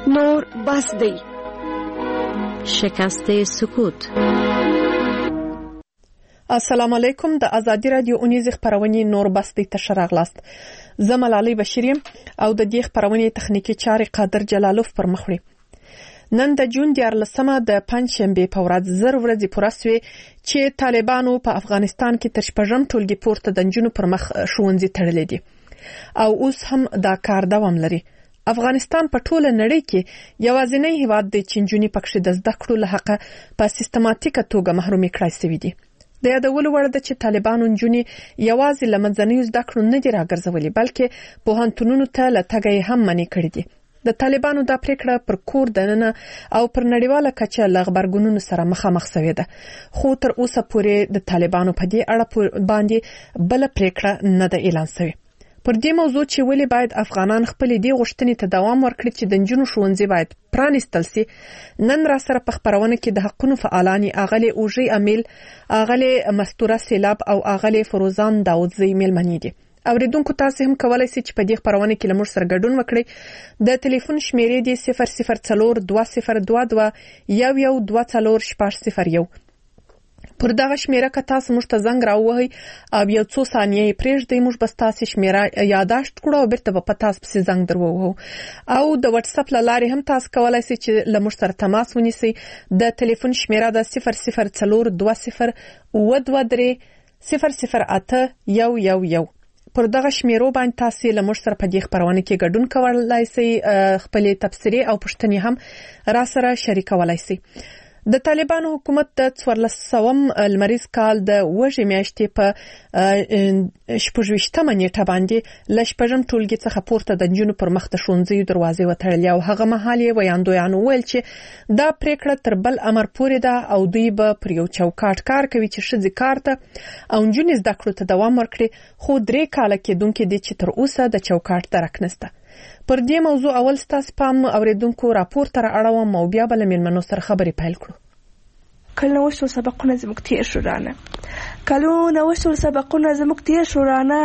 نور بس دی. شکست سکوت. السلام علیکم. د ازادي رادیو اونیز خبرونه نور بس دی ته شراغلاست. زه ملالۍ بشیریم او د دې خبرونه تخنیکی چارې قادر جلالوف پر مخ وړي. نن د جون 14 د پنځشنبه په ورځ زر ورځې پوره شوې چې طالبانو په افغانستان کې تر شپږم ټولګي پورته د نجونو پر مخ ښوونځي تړلې دي او اوس هم دا کار دوام لري. افغانستان په ټوله نړۍ کې یوازینی هیواد دی چې نجونې پکې د زده کړو له حقه په سیستماتیکه توګه محرومې کړای شوې دي. د یادولو وړ ده چې طالبانو نجونې یوازې له منځنیو زده کړو نه دي راګرځولې بلکې پوهنتونونو ته له تګ یې هم منع کړې دي. د طالبانو دا پریکړه پر کور دننه او پر نړیواله کچه له غبرګونونو سره مخامخ شوې ده، خو تر اوسه پورې د طالبانو په دې اړه باندې بل پریکړه نه ده اعلان شوې. پر دې موضوع چې ولې باید افغانان خپل دې غوښتنې ته دوام ورکړي چې د نجونو ښوونځي باید پرانیستل شي، نن را سره په خبرونه کې د حقونو فعالانی اغلی اوژي امیل، اغلی مستوره سیلاب او اغلی فروزان داودزی میلمنې دي. اوریدونکو تاسو هم کولای شئ چې په دې خبرونه کې لمر سره ګډون وکړئ. د ټلیفون شمیرې دی 0042021124 پر دغه شمیره که تاسو موږ ته زنګ راووهئ او یو څو ثانیې پرېږدئ، موږ به ستاسو شمیره یاداشت کړو او بیرته به په تاسو پسې زنګ درووهو. او د واتس اپ له لارې هم تاسو کولای شئ چې له موږ سره تماس ونیسئ. د ټلیفون شمیره ده 004203008111. پر دغه شمیرو باندې تاسو له موږ سره په دې خبرونه کې ګډون کولای شئ، خپل تبصرې او پوښتنې هم را سره شریکولای شئ. د طالبانو حکومت د 1400م لمریز کال د وژې میاشتې په 28مه نیټه باندې له شپږم ټولګي څخه پورته د نجونو پر مخ د ښوونځیو دروازې وتړلې او هغه مهال یې ویاندویانو ویل چې دا پریکړه تر بل امر پورې ده او دوی به پر یو چوکاټ کار کوي چې ښځې کار ته او نجونې زده کړو ته دوام ورکړي، خو 3 کاله کېدونکې دي چې تر اوسه د چوکاټ درک نشته. پر دې موضوع اول ستاسو پام اوریدونکو راپور تر اړوم او بیا بل مېلمنو سره خبرې پیل کړو. کله وشو سبقونه زموږ تیر شو رانه، کلونه وشو سبقونه زموږ تیر شو رانه،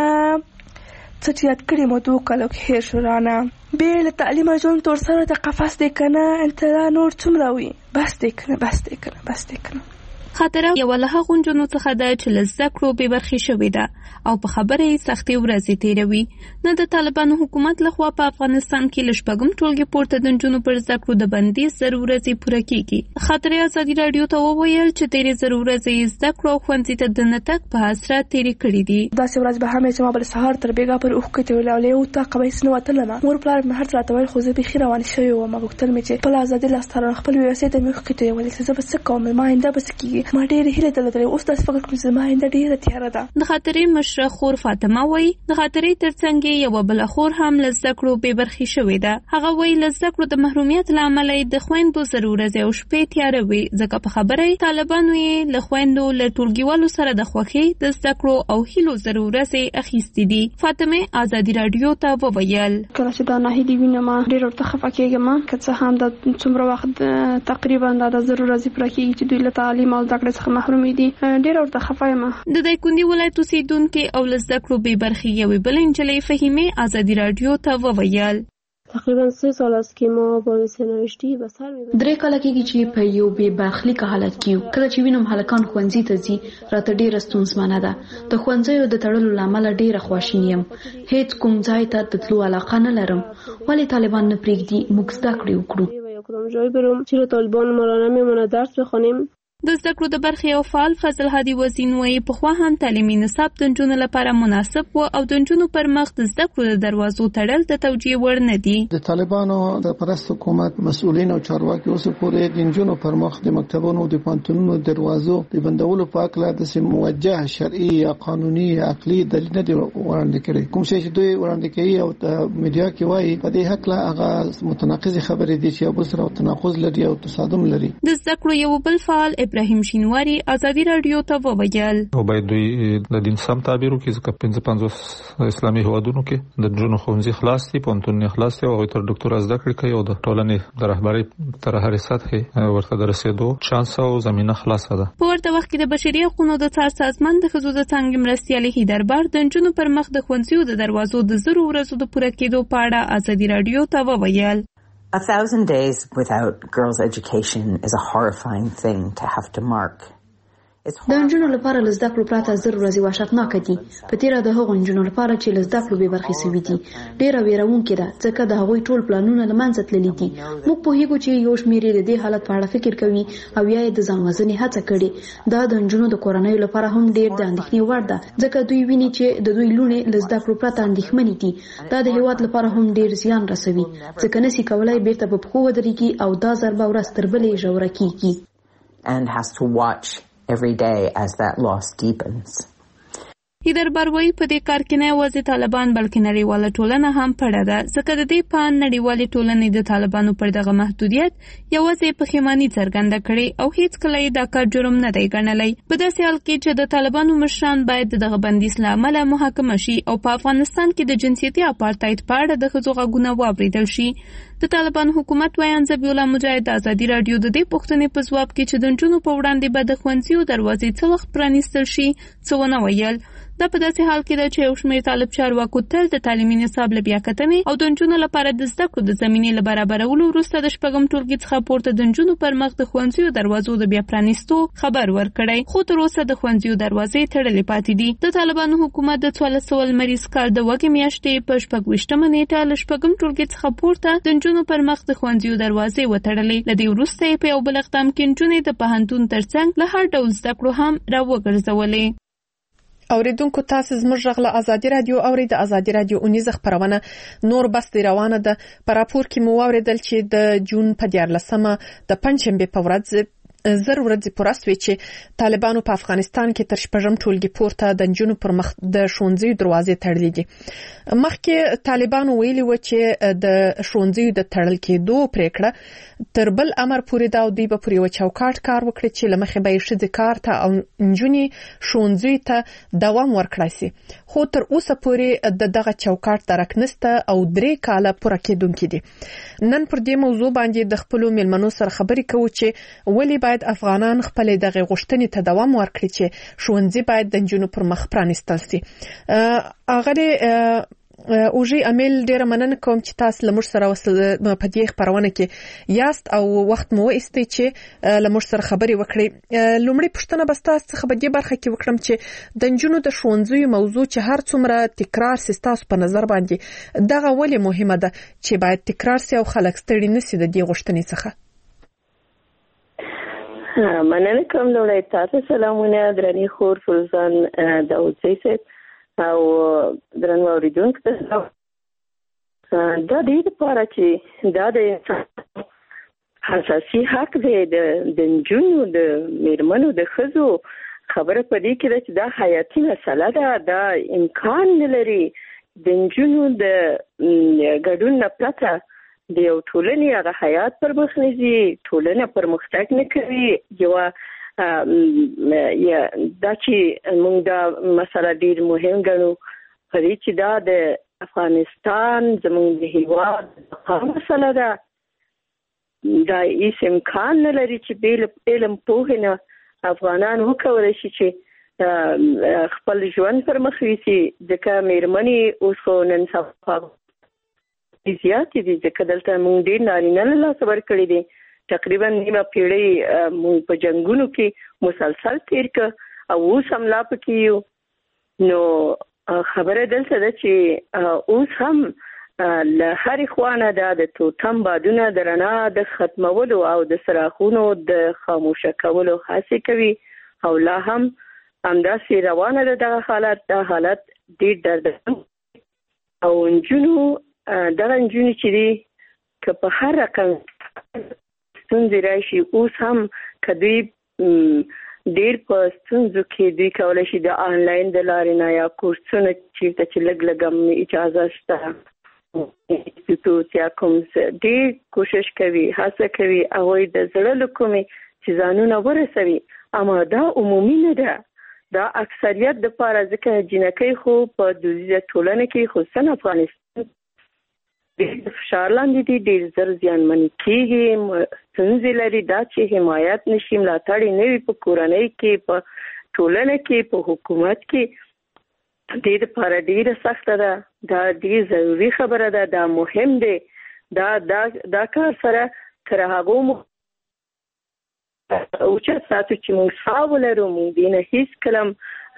څه چې یاد کړي مو 2 کالو کې هیر شو رانه، بې له تعلیمه ژوند تور سره د قفس دی کنه، انتظار نور څومره وي، بس دی کنه بس دی کنه بس دی کنه. خاطره یو له هغو نجونو څخه ده چې له زده کړو بې برخې شوې ده او په خبره یې سختې ورځې تېروي. نه د طالبانو حکومت لخوا په افغانستان کې له شپږم ټولګي پورته د نجونو پر زده کړو د بندیز 0 ورځې پوره کېږي. خاطره ازادي راډیو ته وویل چې تېرې 0 ورځې یې زده کړو او ښوونځي ته د نه تګ په حسرت تېرې کړي دي. داسې ورځ به هم چې ما بل سهار تر بېګا پورې اوښکې تېرولې او له یو طاقه به هېڅ نه وتلمه. مور پلار مې هر څه راته ویل خو زه بیخي روانې شوې وم. غوښتل مې چې خپله ازادي لاسته راوړم، خپل ویوسۍ ته مې اوښکې تویولې چې زه به څه کوم، زما آینده به څه کېږي. ما ډېرې هیلې درلودلې، اوس داسې فکر کوم چې زما آینده ډېره تیاره ده. د خاطرې مشره خور فاطمه وایي د خاطرې ترڅنګ یوه بله خور هم له زده کړو بې برخې شوې ده. هغه وایي له زده کړو د محرومیت له امله د خویندو 0 ورځې او شپې تیاره وي، ځکه په خبره یې طالبانو یې له خویندو له ټولګیوالو سره د خوښۍ د زده کړو او هیلو 0 ورځې اخیستې دي. فاطمه ازادي راډیو ته وویل کله چې دا ناهیلي وینم ډېر ورته خفه کېږم، که څه هم د څومره وخت تقریبا دا د 0 ورځې پوره کېږي چې دوی له تعلیم او زده کړې څخه محروم دي، ډېر ورته خفه یم. د دایکنډي ولایت اوسېدونکې او له زده کړو بې برخې یوې بلې نجلۍ فهیمې ازادي راډیو ته وویل تقریبا 3 سال است که ما با سرنوشتی به سر میبریم. 3 کاله کېږي چې په یو بې برخلیکه حالت کې یو. کله چې وینم هلکان ښوونځي ته ځي راته ډېره ستونزمنه ده. د ښوونځیو د تړلو له امله ډېره خواشینی یم. هېڅ کوم ځای ته د تلو علاقه نه لرم. ولې طالبان نه پرېږدي موږ زده کړې وکړو؟ یا کدام جای برم؟ چرا طالبان ما را نمیمونه درس بخوانیم؟ د زده کړو د برخې یو فعال فضل هادي وزین وایي پخوا هم تعلیمي نصاب د نجونو لپاره مناسب و او د نجونو پر مخ د زده کړو د دروازو تړل د توجیه وړ نه دي. د طالبانو د پرست حکومت مسؤلین او چارواکي اوس پورې د نجونو پر مخ د مکتبونو د پانتونونو دروازو د بندولو په اړه د موجه شرعي یا قانوني یا عقلي دلیل نه دی وړاندې کړی. کوم شی چې دوی وړاندې کوي او میډیا کې وایي په دې حق لا هغه متناقض خبرې دي چې ابو سره تناقض لري او تصادم لري. د زده کړو یو بل فعال ابراهیم شینواری ازادي راډیو ته وویل او باید دوی د دین سم تعبیر وکړي ځکه 55 اسلامي هیوادونو کې د جنونو ښوونځي خلاص دي، پوهنتونونه خلاص دي او تر ډاکټر زده کړې کوي او د ټولنې د رهبرۍ تر هرې سطحې ورته د رسیدو چانس او زمينه خلاصه ده. په ورته وخت کې د بشري حقوقو د څار سازمان د ښځو د څانګې مرستیالې هیدربار د نجونو پر مخ د ښوونځیو د دروازو د 0 ورځو د پوره کېدو په اړه ازادي راډیو ته وویل 1,000 days without girls' education is a horrifying thing to have to mark. د نجونو لپاره له زده کړو پرته 0 ورځې وحشتناکه دي. په تیره د هغو نجونو لپاره چې له زده کړو بې برخې شوي دي ډېره ویرونکې ده، ځکه د هغوی ټول پلانونه له منځه تللي دي. موږ پوهیږو چې یو شمېر د دې حالت په اړه فکر کوي او یا د ځان وژنې هڅه کړې. دا د نجونو د کورنیو لپاره هم ډېر د اندېښنې وړ ده، ځکه دوی ویني چې د دوی لوڼې له زده کړو پرته اندېښمنې دي. دا د هېواد لپاره هم ډېر زیان رسوي، ځکه نشي کولای بیرته په پښو ودرېږي او دا ضربه ورځ تر بلې ژوره کېږي. And has to watch every day as that loss deepens. هیدر بروي په دې کار کې نه یوازې طالبان بلکې نړیواله ټولنه هم پړه ده، ځکه د دې په نړیوالې ټولنې د طالبانو پر دغه محدودیت یوازې پښیماني څرګنده کړې او هیڅ کله یې دا کار جرم نه دی ګڼلی. په داسې حال کې چې د طالبانو مشران باید دغه بندیز له امله محاکمه شي او په افغانستان کې د جنسیتي اپارټاید په اړه د ښځو غږونه واورېدل شي. د طالبان حکومت وایي ذبیح الله مجاهد د ازادي راډیو د دې پوښتنې په ځواب کې چې د نجونو په وړاندې به د ښوونځیو دروازې څه وخت پرانیستل شي څه ونه ویل. دا په داسې حال کې ده چې یو شمېر طالب چارواکو تل د تعلیمي نصاب له بیاکتنې او د نجونو لپاره د زده کړو د زمینې له برابرولو وروسته د 6م ټولګي څخه پورته د نجونو پر مخ د ښوونځیو دروازو د بیا پرانیستو خبر ورکړی، خو تر اوسه د ښوونځیو دروازې تړلې پاتې دي. د طالبانو حکومت د 1400 لمریز کال د وږمې میاشتې په 26مه نیټه له 6م ټولګي څخه پورته د نجونو پر مخ د ښوونځیو دروازې وتړلې. له دې وروسته یې په یو بل اقدام کې نجونې د پوهنتون ترڅنګ له هر ډول زده کړو هم راوګرځولې. اوریدونکو تاسو زموږ غږ له ازادي راډیو اوري. د ازادي راډیو اونیزه خبرونه نور بس دی روانه ده. په راپور کې مو واوریدل چې د جون په 14مه د پنځشنبه په ورځ 0 ورځې پوره شوې چې طالبانو په افغانستان کې تر 6م ټولګي پورته د نجونو پر مخ د ښوونځیو دروازې تړلې دي. مخکې طالبانو ویلي و چې د ښوونځیو د تړل کېدو پریکړه تر بل امر پورې دا او دوی به پر یو چوکاټ کار وکړي چې له مخې به یې ښځې کار ته او نجونې ښوونځیو ته دوام ورکړی سي. خو تر اوسه پورې دغه چوکاټ درک نسته او 3 کاله پوره کېدونکي دي. نن پر دې موضوع باندې د خپلو مېلمنو سره خبرې کوو چې ولې باید افغانان خپل دغه غوښتنې ته دوام ورکړي چې ښوونځي باید د نجونو پر مخ پرانیستل سي. هغه اوجی امیل ډیره مننه کوم چې تاسو لمر سره په دې خبرونه کې یاست او وخت مو ایستئ چې لمر سره خبرې وکړي. لومړی پوښتنه بس تاسو څخه په دې برخه کې وکړم چې د نجونو د ښوونځیو موضوع چې هر څومره تکرار سي تاسو په نظر باندې دغه ولې مهمه ده چې باید تکرار سي او خلک ستړي نشي د دې غوښتنې څخه؟ مننه کوم لوړی تاسو سلامونه درنې خور فوزان داوودزی صاحب او درنو اوریدونکو ته دا دې لپاره چې دا د حساسي حق دی د نجونو د میرمنو د ښځو خبره په دې کې ده چې دا حیاتي مسله ده. دا امکان نه لري د نجونو د ګډون نه پرته د یو ټولنې هغه حیات پر مخ نه ځي، ټولنه پرمختګ نه کوي. دا چې موږ دا مسله ډېر مهم ګڼو په دې چې دا د افغانستان زموږ د هېواد مسله ده. دا هیڅ امکان نه لري چې بې له علم پوهې نه افغانان وکولی شي چې خپل ژوند پر مخ یوسي، ځکه مېرمنې اوس خو نن سبا زیاتې دي، ځکه دلته موږ ډېر نارینه له لاسه ورکړي دي. تقریبا نیمه پیړۍ موږ په جنګونو کې مسلسل تیر کړ او اوس هم لا پکې یو. نو خبره دلته ده چې اوس هم له هرې خوا نه دا د توتم بادونه د رڼا د ختمولو او د څراغونو د خاموشه کولو هڅې کوي او لا هم همداسې روانه ده دغه حالت. دا حالت ډېر دردناک او نجونو دغه نجونې چې دي که په هر رقم ستونزې راشي اوس هم که دوی ډېر په ستونزو کې دوی کولی شي د آنلاین د لارې نه یا کورسونه چېرته چې لږ لږ هم اجازه شته انسټیټوټ یا کوم ډېر کوشش کوي هڅه کوي هغوی د زړه له کومې چې ځانونه ورسوي. اما دا عمومي نه ده، دا اکثریت دپاره، ځکه جینکۍ خو په دودیزه ټولنه کې خصوصا افغانستان ډېر فشار لاندې دي، ډېر زر زیانمنې کېږي، ستونزې لري. دا چې حمایت نشي، ملاتړ یې نه وي په کورنۍ کې، په ټولنه کې، په حکومت کې، دې دپاره ډېره سخته ده. دا ډېر ضروري خبره ده، دا مهم دی. دا کار سره تر هغه مو او چې تاسو چې موږ صاحب لرو موږ دینه هیڅ کلم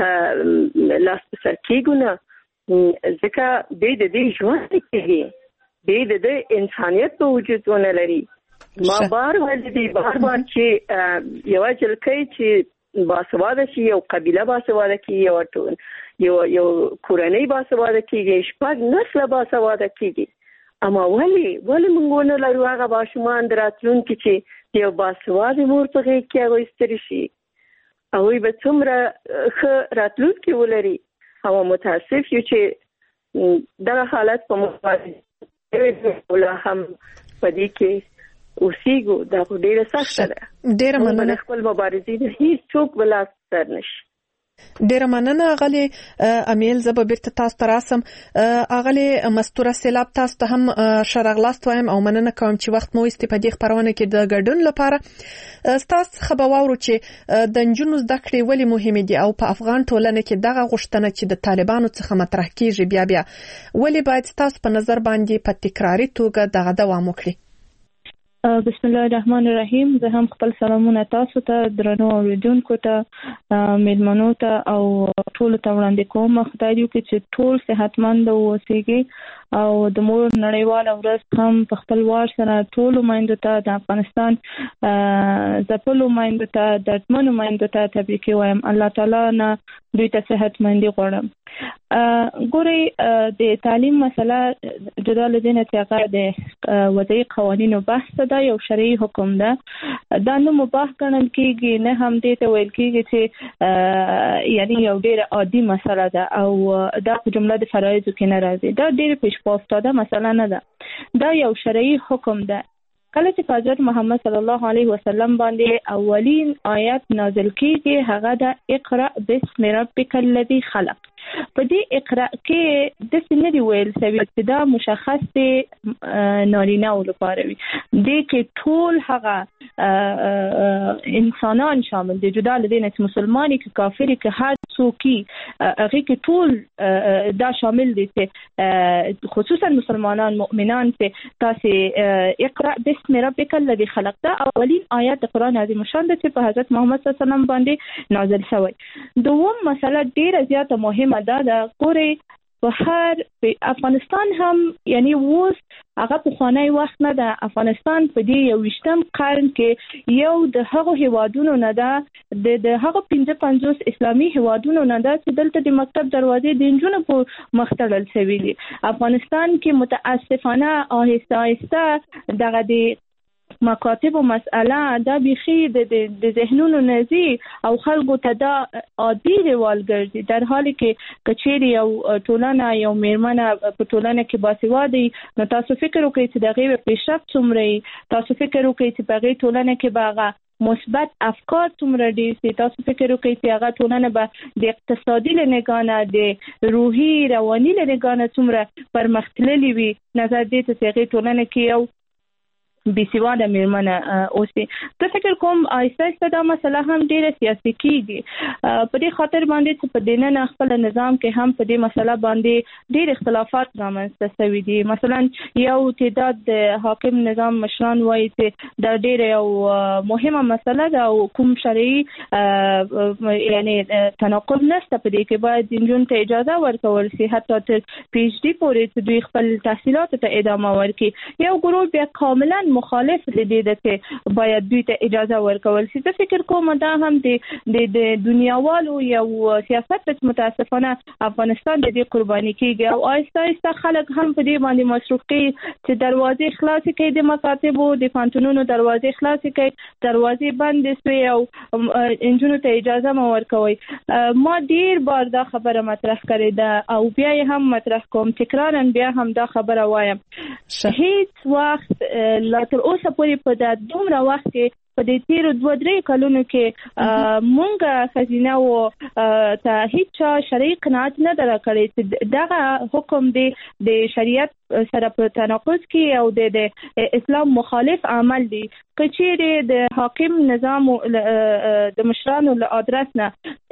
لاس په سر کېږو نه ځکه د ژوند کېږي د انسانیت په وجود ونه لري. ما بار چې یو جلکۍ چې باسواده شي یو قبیله باسواده کېږي یو کورنۍ باسواده کېږي 6 نسله باسواده کېږي. اما ولې موږ ونه لرو هغه ماشومان د راتلونکي چې یو باسواده مور په غېږ کې هغوی ستري شي هغوی به څومره ښه راتلونکي ولري. او متاسف یو چې دغه حالت په مبارزه ولا هم په دې کې اوسېږو دا ډېره سخته ده. ډېره مننه. خپل مبارزې نه هیڅوک بل سر نشي. ډېره مننه اغلی امیل. زه به بیرته تاسو ته راسم. اغلی مستوره سیلاب تاسو ته هم ښه راغلاست وایم او مننه کوم چې وخت مو ایستې په دې خپرونه کې د ګډون لپاره. ستاسو څخه به واورو چې د نجونو زده کړې ولې مهمې دي او په افغان ټولنه کې دغه غوښتنه چې د طالبانو څخه مطرح کیږي بیا ولې باید ستاسو په نظر باندې په تکراري توګه دغه دوام وکړي؟ بسم الله الرحمن الرحیم. زه هم خپل سلامونه تاسو ته درنو اوریدونکو ته میلمنو ته او ټول ته وړاندې کوم. خدای دې وکړي چې ټول صحتمند اوسئ او د مور نړیواله ورځ هم په خپل وار سره ټول میندو ته د افغانستان ځپلو میندو ته دردمنو میندو ته تبریک وایم. الله تعالی نه دوی ته صحتمندي غواړم. ګورئ د تعلیم مسله جدا له دې نه چې هغه د وضعي قوانینو بحث ده یو شرعي حکم ده. دا نه مباح ګڼل کېږي نه هم دې ته ویل کېږي چې یعنی یو ډېره عادي مسله ده او دا په جمله د فرایضو کې نه راځي. دا ډېره پیش پا افتاده مسله نه ده. دا یو شرعي حکم ده. کله چې حضرت محمد صلی الله علیه وسلم باندې اولین آیت نازل کیږي هغه د اقرأ بسم ربک الذی خلق. په دې اقرأ کې د سنري ویل سوي چې دا مشخص دی نارینه او لپاره وي. دې کې ټول هغه انسانان شامل دي جدا له دې چې مسلمانۍ کې کافری کې هر څوکي هغه کې ټول دا شامل دي چې خصوصا مسلمانان مؤمنان چې تاسو اقرأ بسم ربک الذی خلق دا اولین آیت قرآن عظیم شان ده چې په حضرت محمد صلی الله علیه وسلم باندې نازل شوی. دوم مسله ډیره زیاته مهمه ده ګورئ په افغانستان هم یعنی اوس هغه په خوانی وخت نه ده. افغانستان په دې 21م قرن کې یو د هغو هیوادونو نه ده د هغو 55 اسلامي هیوادونو نه ده چې دلته د مکتب دروازې د نجونو په مخ تړل شوي دي. افغانستان کې متاسفانه آهسته آهسته دغه د مکاتب و مسئله دا بیخی د ذهنونو نزی او خلقو ته دا عادي روال ګرځي در حالی کې کچېری یو ټولنه یو میرمنه په ټولنه کې باسواده نو تاسو فکر وکړئ چې دغه پیشرفت څومره. تاسو فکر وکړئ چې په ټولنه کې باغه مثبت افکار څومره ډیر سي. تاسو فکر وکړئ چې هغه ټولنه به د اقتصادي لنګانه د روحي رواني لنګانه څومره پرمختللي وي. نظر دې ته چې ټولنه کې یو بیسیواده میرمنه اوسي. زه فکر کوم آیسته آیسته دا مسله هم ډیره سیاسي کیږي. په دې خاطر باندې چې په دینه خپل نظام کې هم په دې مسله باندې ډیر اختلافات رامنځته شوي دي. مثلا یو تعداد د حاکم نظام مشران وایي چې دا ډیره یو مهمه مسله ده او کوم شرعي یعنی تناقض نشته په دې کې باید نجونو ته اجازه ورکول شي حتی تر پی ایچ ډي پورې چې دوی خپل تحصیلاتو ته ادامه ورکړي. یو ګروپ بیا کاملا مخالف دي چې باید دوی ته اجازه ورکول شي. زه فکر کوم دا هم د دنیاوالو یو سیاست چې متاسفانه افغانستان د دې قرباني کیږي او آهسته آهسته خلک هم په دې باندې مصروف کیږي چې دروازې خلاص کړي د مکاتبو د پانتونونو دروازې خلاص کړي دروازې بند شي او انجونو ته اجازه مو ورکوي. ما ډیر بار دا خبره مطرح کړې ده او بیا یې هم مطرح کوم تکرارا بیا هم دا خبره وایم. هیڅ وخت تر اوسه پورې په دا دومره وخت کې په دې تیرو 2-3 کلونو کې مونږه خزینه او ته هیڅ شرعي قناعت نه درکړې چې دغه حکم د شریعت سره په تناقض کې او د اسلام مخالف عمل دی. کچېره د حاکم نظام د مشرانو له ادرس نه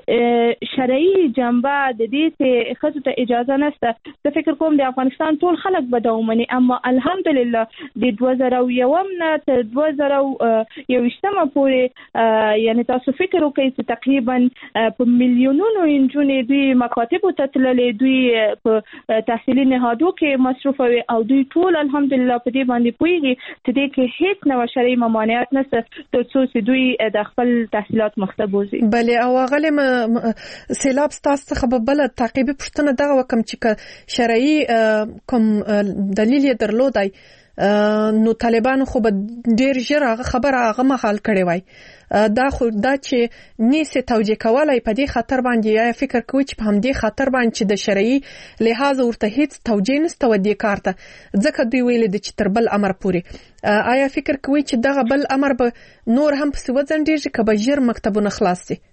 شرعي جنبه د دې ته خصوصا اجازه نشته. زه فکر کوم د افغانستان ټول خلک به دا ومني، اما الحمدلله د 2001 نه تر 2021 پورې یعنی تاسو فکر وکړئ چې تقریبا په میلیونونو انجونې دوی مکاتبو ته تللې، دوی په تحصیلي نهادو کې مصروف وي او دوی ټول الحمدلله په دې باندې پوهیږي چې دې کې هیڅ نوع شرعي ممانعت نشته ترڅو چې دوی د خپل تحصیلات مخته بوزي. بله او غلم سیلاب ستاسو څخه بل تعقیبي پوښتنه دغه وکم چې شرعي کوم دلیل یې درلودای نو طالبانو خو به ډیر ژر هغه خبره هغه مخال کړي وای. دا چې نیسه توجیه کولای په دې خطر باندې یا فکر کوي چې په همدې خطر باندې چې د شرعي لحاظ ورته هیڅ توجیه نشته و دې کارته ځکه دوی ویل د چې تر بل امر پوري. آیا فکر کوي چې دغه بل امر به نور هم پسې وځنډیږي که به ژر مکتبونه خلاص شي؟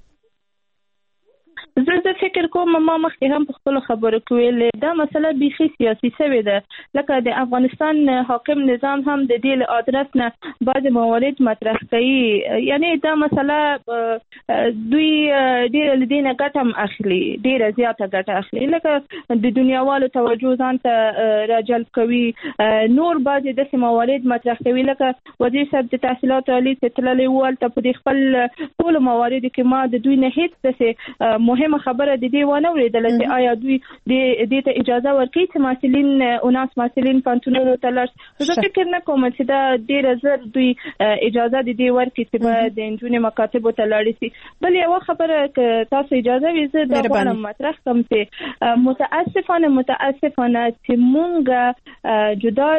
زه فکر کوم ما مخکې هم په خپل خبرو کې ویل دا مسله بیخي سیاسي شوې ده، لکه د افغانستان حاکم نظام هم د دې له ادرس نه بعض موارد مطرح کوي، یعنی دا مسله دوی ډېر له دې نه ګټه هم اخلي، ډېره زیاته ګټه اخلي، لکه د دنیاوالو توجه ځان ته راجلب کوي. نور بعض داسې موارد مطرح کوي لکه وزیر صاحب د تحصیلاتو عالي ته تللی و، هلته په دې خپل ټولو مواردو کې ما د دوی نه هیڅ داسې مهمه خبره د دې ونه اورېدله چې آیا دوی دې ته اجازه ورکوي چې محصلین پوهنتونونو ته لاړ شي. زه فکر نه کوم چې دا ډېره زر دوی اجازه د دې ورکړي چې به د نجونې مکاتبو ته لاړې شي. بل یوه خبره که تاسو اجازه وي زه دا غواړم مطرح کړم چې متاسفانه چې مونږ جدا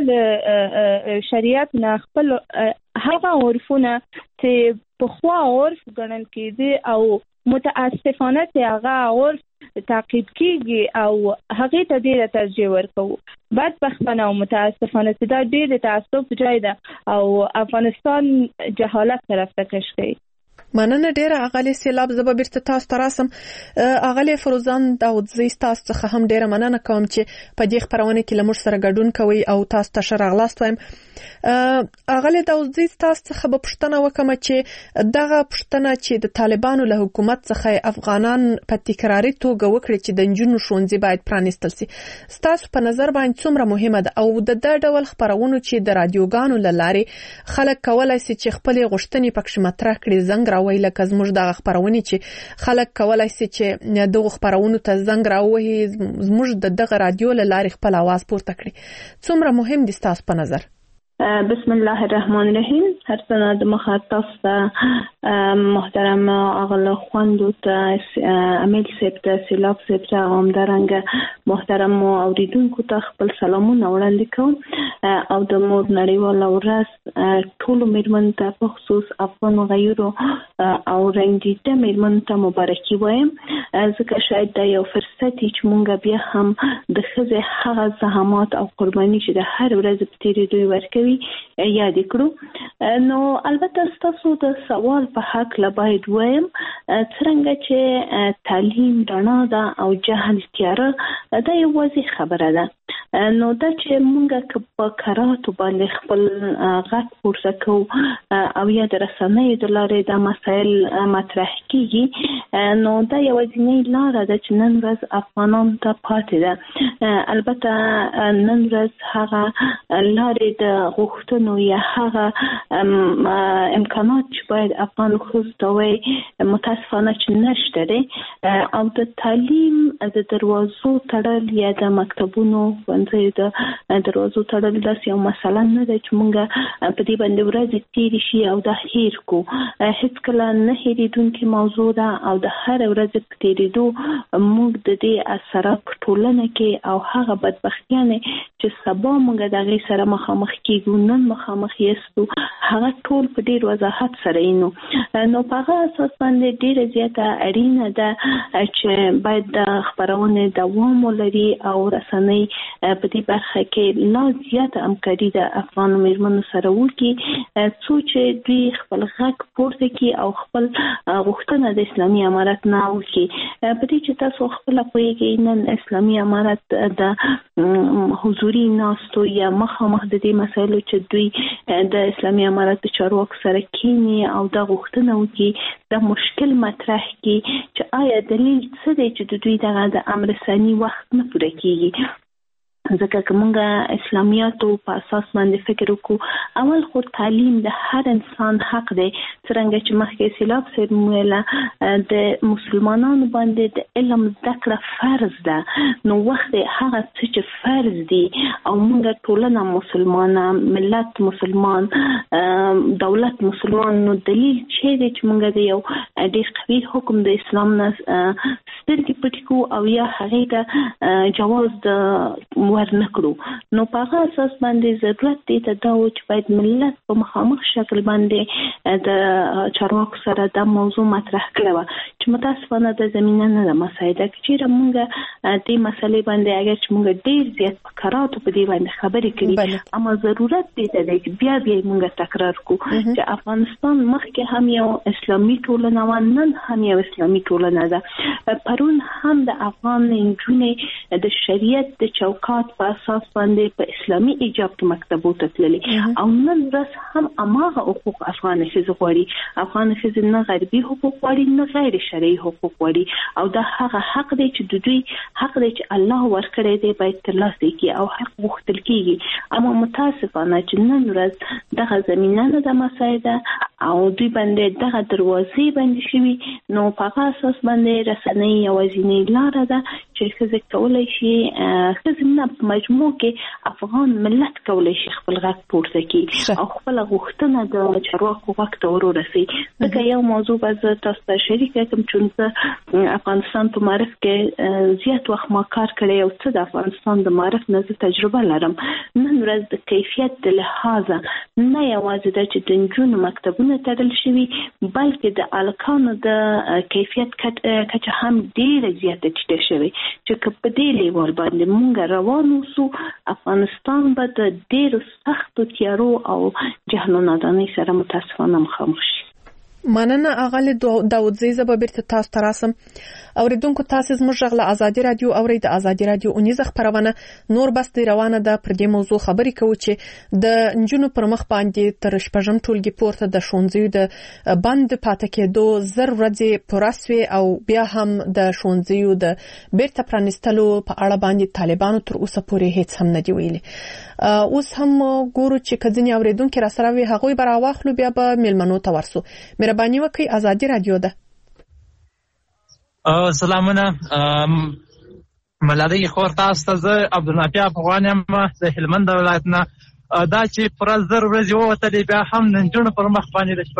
له شریعت نه خپل هغه عرفونه چې پخوا عرف ګڼل کېدي او متاسفانه چې هغه عرف تعقیب کیږي او هغه ته ډیره ترجیح ورکوو. بدبختانه او متاسفانه چې دا ډیر د تعصب ځای ده او افغانستان جهالت طرف ته کش کوي. مننه ډیره اغلی سیلاب زبا بیرته تاسو ته راسم. اغلی فروزان داودزی تاسو څخه هم ډیره مننه کوم چې په دې خبرونه کې لمر سره ګډون کوي او تاسو ته شرغلاست وایم. اغلی داودزی تاسو څخه به پوښتنه وکم چې دغه پوښتنه چې د طالبانو له حکومت څخه افغانان په تکراری توګه وکړي چې د نجونو ښوونځي باید پرانیستل شي، تاسو په نظر باندې څومره مهمه ده او د دې ډول خبرونو چې د رادیوګانو له لارې خلک کولای شي چې خپل غوښتنې پکې مطرح کړي زنګ راوي لکه زموږ د خبرونه چې خلک کولای شي چې دغه خبرونو ته زنګ راوي زموږ د دغه رادیو له لارې خپل आवाज پورته کړي، څومره مهم دي تاسو په نظر؟ بسم الله الرحمن الرحیم. هر څنګه د مخاطب ته محترم اغله خوندو ته امیل صاحب ته سیلاب صاحب ته همدارنګه محترم اوریدونکو ته خپل سلامونه وړاندې کوم او د مور نړیواله ورځ ټول میرمن ته په خصوص افغان غیرو او رنګیته میرمن ته مبارکي وایم، ځکه شاید دا یو فرصت چې مونږ بیا هم د ښځې هغه زحمات او قرباني چې د هر ورځ په تیریدو ورکوي یاد کړو. نو البته تاسو د سوال په حق لا باید وایم څنګه چې تعلیم رڼا ده او جهل تیاره دا یو واضح خبره ده. نو دا چې مونږ په قراتو باندې خپل غږ پورته کوو او یا د رسنیو د لارې دا مسایل مطرح کیږي، نو دا یوازینۍ لاره ده چې نن ورځ افغانان ته پاتې ده. البته نن ورځ هغه لارې د غوښتنو یا هغه امکانات چې باید افغان ښځو ته وي متاسفانه چې نشته دی او د تعلیم د دروازو تړل یا د مکتبونو ښوونځیو د دروازو تړل داسې یو مسله نه ده چې مونږ په دې باندې ورځې تېرې شي او دا هیر کو. هېڅکله نه هېرېدونکې موضوع ده او د هر ورځې په تېرېدو موږ د دې اثرات په ټولنه کې او هغه بدبختیانې چې سبا موږ د هغې سره مخامخ کېږو نن مخامخ یستو هغه ټول په ډیر وضاحت سره نو په هغه اساس باندې ډیره زیاته اړینه ده چې باید د خبرونه دوام ولري او رسنۍ په دې برخه کې لا زیاته همکاري د افغان میرمنو سره وکړي څو چې دوی خپل غږ پورته کړي او خپل غوښتنه د اسلامي امارت نه وکړي. په دې چې تاسو خپل پوهیږئ نن اسلامي امارت د حضوري ناستو یا مخامخ د دې مسایلو چې دوی د اسلامي امارت د چارواکو سره کینی او د غوښتنه وکړي د مشکل مطرح کړي چې آیا دلیل څه دی چې د دوی دغه د امر ثاني وخت نه پوره کیږي. ځکه که موږ اسلامیاتو په اساس باندې فکر وکړو اول خو تعلیم د هر انسان حق دی څرنګه چې مخکې سیلاب صاحب ویله د مسلمانانو باندې د علم زده کړه فرض ده نو وخت هغه څه چې فرض دي او موږ ټولنه مسلمانه ملت مسلمان دولت مسلمان نو دلیل چې دی چې موږ د یو ډېر قوي حکم د اسلام نه سترګې پټې کړو او یا هغې ته جواز د ورنکړو نو په هغه اساس باندې ضرورت دی ته دا و چې باید ملت په مخامخ شکل باندې د چارواکو سره دا موضوع مطرح کړی وه چې متاسفانه د زمینه نه ده مساعده که چېرې موږ دې مسلې باندې اگر چې موږ ډېر زیات په کراتو په دې باندې خبرې کړي اما ضرورت دی ته دی چې بیا موږ تکرار کړو چې افغانستان مخکې هم یو اسلامي ټولنه وه نن هم یو اسلامي ټولنه ده. پرون هم د افغان نجونې د شریعت د چوکاټ په اساس باندې په اسلامي ایجاب کې مکتبو ته تللې او نن ورځ هم هماغه حقوق افغان ښځې غواړي. افغان ښځې نه غربي حقوق غواړي نه غیر شرعي حقوق غواړي او دا هغه حق دی چې د دوی حق دی چې الله ورکړی دی باید ترلاسه کړي او حق غوښتل کېږي. اما متاسفانه چې نن ورځ دغه زمینه نه ده مساعده او دوی باندې دغه دروازې باندې شوي نو په هغه اساس باندې رسنۍ یوازینۍ لاره ده چې ښځې کولی شي ښځې نه په مجموع کې افغان ملت کولی شي خپل غږ پورته کړي او خپل غوښتنه د چارواکو غږ ته ورورسي. ځکه یو موضوع به زه تاسو ته شریکه کړم چې زه افغانستان په معرف کې زیات وخت ما کار کړی او څه د افغانستان د معرف نه زه تجربه لرم. نن ورځ د کیفیت د لحاظه نه یوازې ده چې د نجونو مکتبونه تړل شوي بلکې د هلکانو د کیفیت کچه هم ډېره زیاته ټیټه شوې چې که په دې لیول باندې موږ روان اوسو افغانستان به د ډېرو سختو تیارو او جهل و نادانۍ سره متاسفانه مخامخ شي. مننه اغلی داودزی زه به بیرته تاسو ته راسم. اوریدونکو تاسو زموږ غږ له ازادي رادیو اورئ. د ازادي رادیو اونیزه خپرونه نور بس دی روانه ده. پر دې موضوع خبرې کوو چې د نجونو پر مخ باندې تر شپږم ټولګي پورته د ښوونځیو د بند پاتې کېدو زر ورځې پوره سوې او بیا هم د ښوونځیو د بیرته پرانیستلو په اړه باندې طالبانو تر اوسه پورې هیڅ هم نه دی ویلي. اوس هم ګورو چې کځنی اوریدونکو را سره وي هغوی به راواخلو بیا به میلمنو ته ورسو. مهرباني وکړئ ازادي رادیو ده. سلامونه ملالۍ خور تاسو ته زه عبدالنافع افغان یم د هلمند ولایت نه. دا چې پر زر ورځې ووتلې بیا هم د نجونو پر مخ باندې د